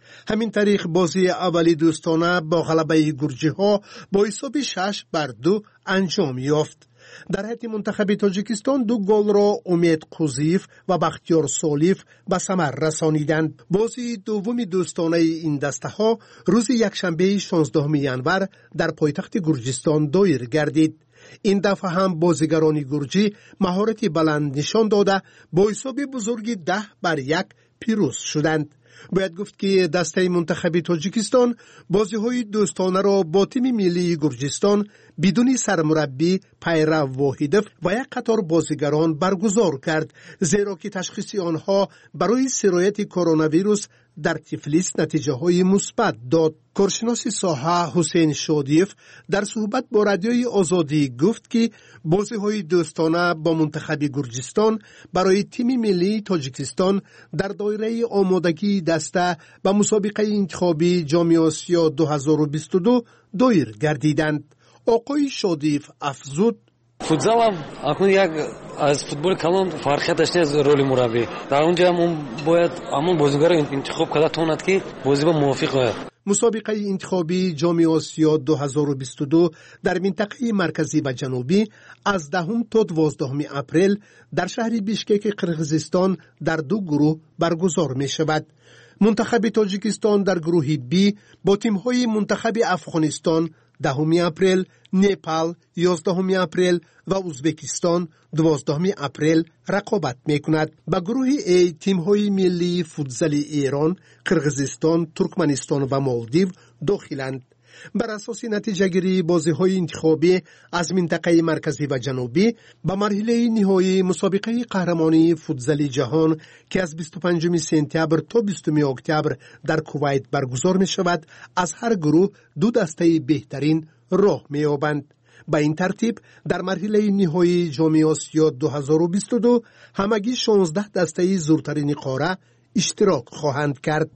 همین طریق بازی اولی دوستانه با غلبه گرجی ها با حساب 6-2 انجام یافت. در هیئت منتخب تاجیکستان 2 گل را امید قوزیف و بختیار سالیف به ثمر رسانیدند. بازی دوم دوستانه این دسته ها روز یکشنبه 16 ژانویه در پایتخت گرجستان دایر گردید. این دفعه هم بازیگران گرجی مهارت بلند نشان داده با حساب بزرگی 10-1 پیروز شدند. باید گفت که دسته منتخب تاجیکستان بازی‌های دوستانه را با تیم ملی گرجستان بدون سرمربی پیرو واحدف و یک قطار بازیگران برگزار کرد، زیرا که تشخیص آنها برای سرایت کرونا ویروس در تفلیس نتیجه های مثبت داد. کارشناس ساحه حسین شادیف در صحبت با رادیوی آزادی گفت که بازی‌های دوستانه با منتخب گرجستان برای تیم ملی تاجیکستان در دایره آمادگی دسته به مسابقه انتخابی جام آسیا 2022 دایر گردیدند. آقای شادیف افزود: فوتزال هم اکنون یک از فوتبال کلان فرقیت داشته از رول مربی. در اونجا هم باید همون بازیگر انتخاب کرده تواند که بازی با موافق باید. مسابقه انتخابی جام آسیا 2022 در منطقه مرکزی و جنوبی از 10 تا 12 اپریل در شهر بیشکک قرقیزستان در 2 گروه برگزار می شود. منتخب تاجیکستان در گروه بی با تیم‌های منتخب افغانستان 10 اپریل، نپال 11 اپریل و ازبکستان 12 اپریل رقابت میکند. با گروه ای تیم‌های ملی فوتزال ایران، قرقیزستان، ترکمنستان و مالدیو داخلند. بر اساس نتیجه گیری بازی‌های انتخابی از منطقه مرکزی و جنوبی به مرحله نهایی مسابقه قهرمانی فوتزال جهان که از 25 سپتامبر تا 20 اکتبر در کویت برگزار می شود، از هر گروه 2 دسته بهترین راه می یابند. با این ترتیب در مرحله نهایی جام آسیا 2022 همگی 16 دسته زورترین قاره اشتراک خواهند کرد.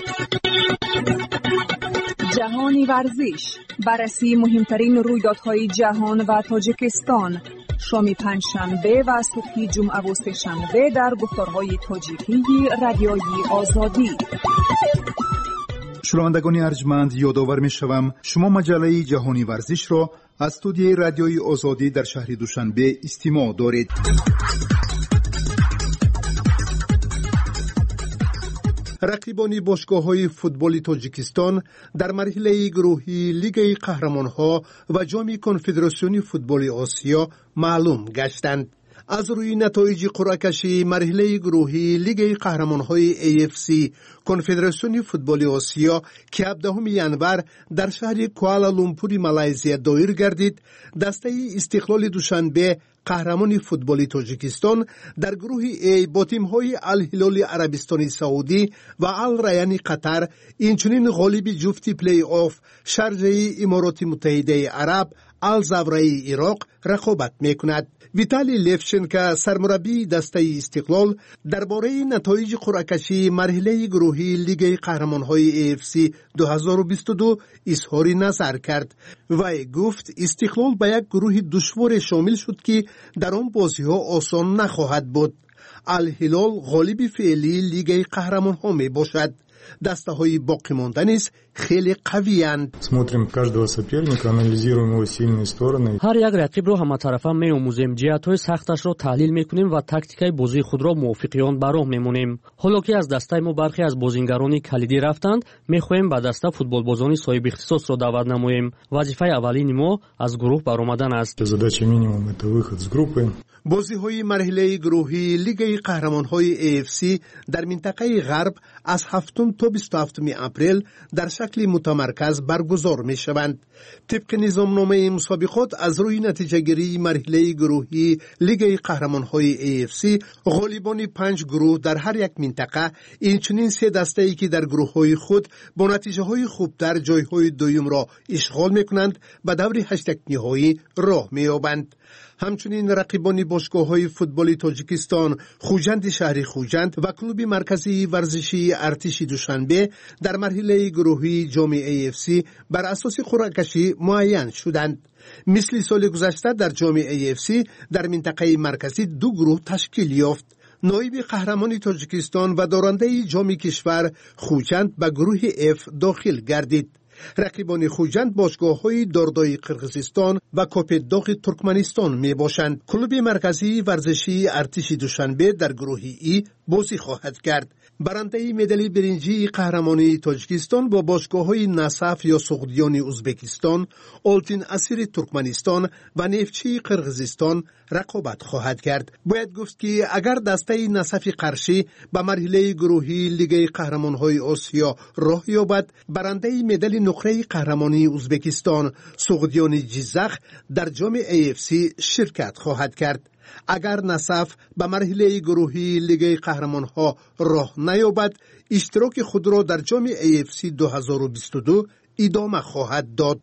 جهانی ورزش، بررسی مهمترین رویدادهای جهان و تاجیکستان، شام پنجشنبه و صبح جمعه و سه‌شنبه در گفتارهای تاجیکی رادیوی آزادی. شنوندگان ارجمند، یادآور می‌شوم شما مجله جهانی ورزش را از استودیوی رادیوی آزادی در شهر دوشنبه استماع دارید. رقیبان باشگاه‌های فوتبال تاجیکستان در مرحله گروهی لیگ قهرمان‌ها و جام کنفدراسیون فوتبال آسیا معلوم گشتند. از روی نتایج قرعه کشی مرحله گروهی لیگ قهرمان‌های AFC کنفدراسیون فوتبال آسیا که 17 ژانویه در شهر کوالالامپور مالزی دایر گردید، دسته استقلال دوشنبه قهرمان فوتبال تاجیکستان در گروه A با تیم‌های الهلال عربستان سعودی و الریان قطر، اینچنین غالب جفت پلی آف شارجه امارات متحده عرب الزاوری عراق رقابت می‌کند. ویتالی لفچنکا سرمربی دسته استقلال درباره نتایج قرعه کشی مرحله گروهی لیگ قهرمان‌های AFC 2022 اظهار نظر کرد و گفت استقلال به یک گروه دشوار شامل شد که در آن بازی‌ها آسان نخواهد بود. الهلال غالب فعلی لیگ قهرمان‌ها می باشد. دسته های باقی مانده نیز خیلی قوی اند. هر یک رقیب را همطرفه می‌آموزیم، جهت‌های سختش را تحلیل می‌کنیم و تاکتیکای بازی خود را موافقیان بر راه می‌مونیم. حالا که از دسته ما برخی از بازیگران کلیدی رفتند، می‌خواهیم به دسته فوتبالبازان صاحب اختصاص را دعوت نماییم. وظیفه اولین ما از گروه برآمدن است. بازی‌های مرحله گروهی لیگ قهرمان‌های AFC در منطقه غرب از 7 تا 27 اپریل در شکل متمرکز برگزار می‌شوند. طبق نظامنامه مسابقات از روی نتیجه‌گیری مرحله گروهی لیگ قهرمان‌های AFC غالبان 5 گروه در هر یک منطقه، اینچنین 3 دسته‌ای که در گروه‌های خود با نتیجه‌های خوبتر جای‌های دوم را اشغال می‌کنند به دور 8 نهایی راه می‌یابند. همچنین رقیبان باشگاه‌های فوتبال تاجیکستان خوجند شهر خوجند و کلوب مرکزی ورزشی ارتش دوشنبه در مرحله گروهی جام AFC بر اساس قرعه کشی معین شدند. مثل سال گذشته در جام AFC در منطقه مرکزی 2 گروه تشکیل یافت. نایب قهرمان تاجیکستان و دارنده جام کشور خوجند به گروه F داخل گردید. رقیبان خوجند باشگاه‌های داردای قرقیزستان و کوپداغ ترکمنستان می باشند. کلوب مرکزی ورزشی ارتش دوشنبه در گروه ای بازی خواهد کرد. برنده مدال برنجی قهرمانی تاجیکستان با باشگاه‌های نصف یا سغدیان ازبکستان، آلتین اسیر ترکمنستان و نفتچی قرقیزستان رقابت خواهد کرد. باید گفت که اگر دسته نصف قرشی به مرحله گروهی لیگ قهرمان‌های آسیا راه یابد، برنده مدال نقره قهرمانی ازبکستان سغدیان جیزخ در جام AFC شرکت خواهد کرد. اگر نصف به مرحله گروهی لیگ قهرمان‌ها راه نیابد، اشتراک خود را در جام AFC 2022 ادامه خواهد داد.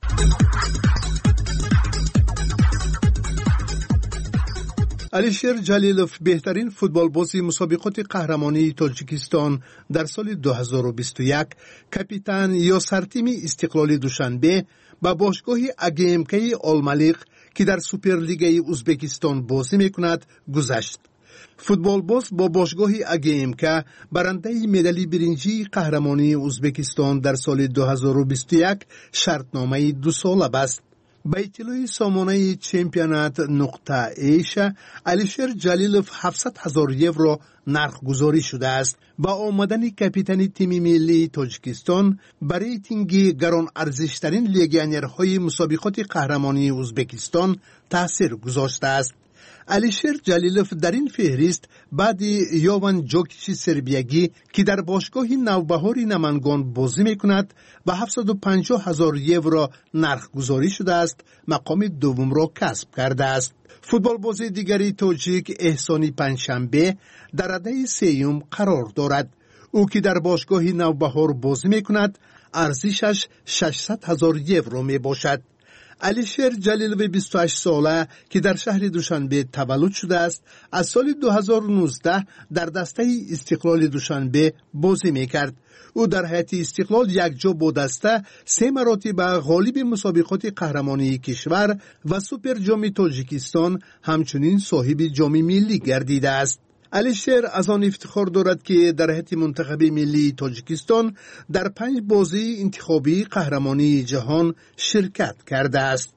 علیشیر جلیلوف بهترین فوتبالبازی مسابقات قهرمانی تاجیکستان در سال 2021 کاپیتان یا سرتیم استقلال دوشنبه با باشگاه AGMK آلملیق که در سوپرلیگ ازبکستان بازی میکند گذشت. فوتبالباز با باشگاه AGMK برنده مدال برنجی قهرمانی ازبکستان در سال 2021 شرطنامه 2 ساله بست. با اطلاع سامانه چمپیونات نقطه ایش، علیشیر جلیلوف 700,000 یورو نرخ گذاری شده است. با آمدن کاپیتان تیم ملی تاجیکستان برای ریتینگ گران ارزشترین لیگیونرهای مسابقات قهرمانی ازبکستان تاثیر گذاشته است. علیشیر جلیلوف در این فهرست بعد یوان جوکیچ سربیایی که در باشگاه نوبهار نمنگان بازی میکند و 750,000 یورو نرخ گذاری شده است، مقام دوم را کسب کرده است. فوتبالباز دیگری تاجیک احسانی پنجشنبه در رده سیوم قرار دارد. او که در باشگاه نوبهار بازی میکند ارزشش 600,000 یورو می باشد. علیشیر جلیلوف 28 ساله که در شهر دوشنبه تولد شده است، از سال 2019 در دسته استقلال دوشنبه بازی میکرد. او در هیئت استقلال یک جا با دسته 3 مراتب غالب مسابقات قهرمانی کشور و سوپر جام تاجیکستان همچنین صاحب جام ملی گردیده است. علیشیر از آن افتخار دارد که در هیئت منتخب ملی تاجیکستان در 5 بازی انتخابی قهرمانی جهان شرکت کرده است.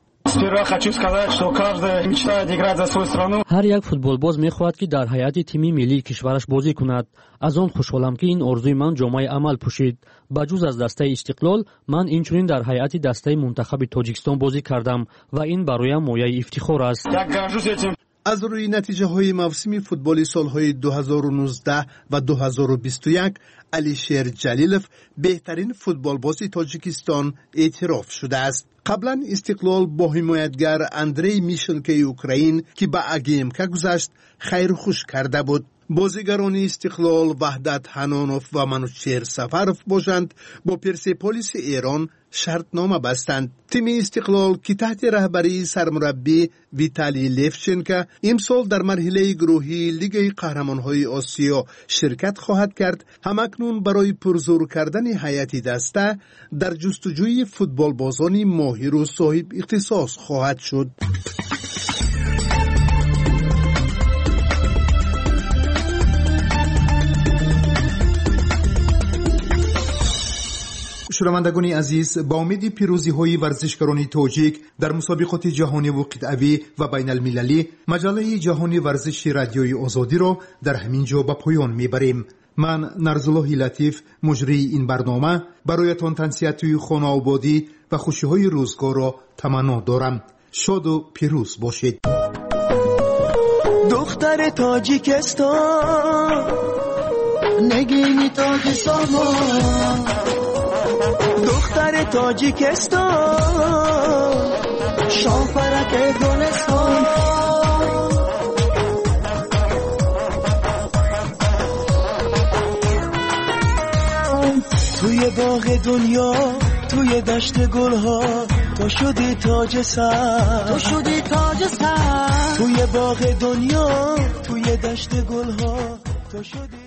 هر یک فوتبالباز می‌خواهد که در هیئت تیم ملی کشورش بازی کند. از آن خوشحالم که این آرزوی من جامعه عمل پوشید. بجز از دسته استقلال، من اینچنین در هیئت دسته منتخب تاجیکستان بازی کردم و این برایم مایه افتخار است. از روی نتیجه های موسم فوتبالی سالهای 2019 و 2021 علیشیر جلیلوف بهترین فوتبالباز تاجیکستان اعتراف شده است. قبلا استقلال با حمایتگر اندری میشنکی اوکراین که به AGMK گذشت خیر خوش کرده بود. بازیگران استقلال وحدت حنانوف و منوچهر سفروف باشند با پرسپولیس ایران شرطنامه بستند. تیم استقلال که تحت رهبری سرمربی ویتالی لفچنکا امسال در مرحله گروهی لیگ قهرمان‌های آسیا شرکت خواهد کرد، همکنون برای پرزور کردن هیئت دسته در جستجوی فوتبالبازان ماهر و صاحب اختصاص خواهد شد. شنوندگان عزیز، با امید پیروزی‌های ورزشکاران تاجیک در مسابقات جهانی و قطعی و بین المللی، مجله جهانی ورزشی رادیوی آزادی را در همین جا به پایان میبریم. من نرزالله لطیف مجری این برنامه برایتان تنصیحات خانه آبادی و خوشی‌های روزگار را تمنا دارم. شاد و پیروز باشید. دختر تاجیکستان نگینی تاج سامان، دختر تاجیکستان شاپرک گلستان، توی باغ دنیا توی دشت گلها تو شدی تاج سر، تو شدی تاج سر، توی باغ دنیا توی دشت گلها تو شدی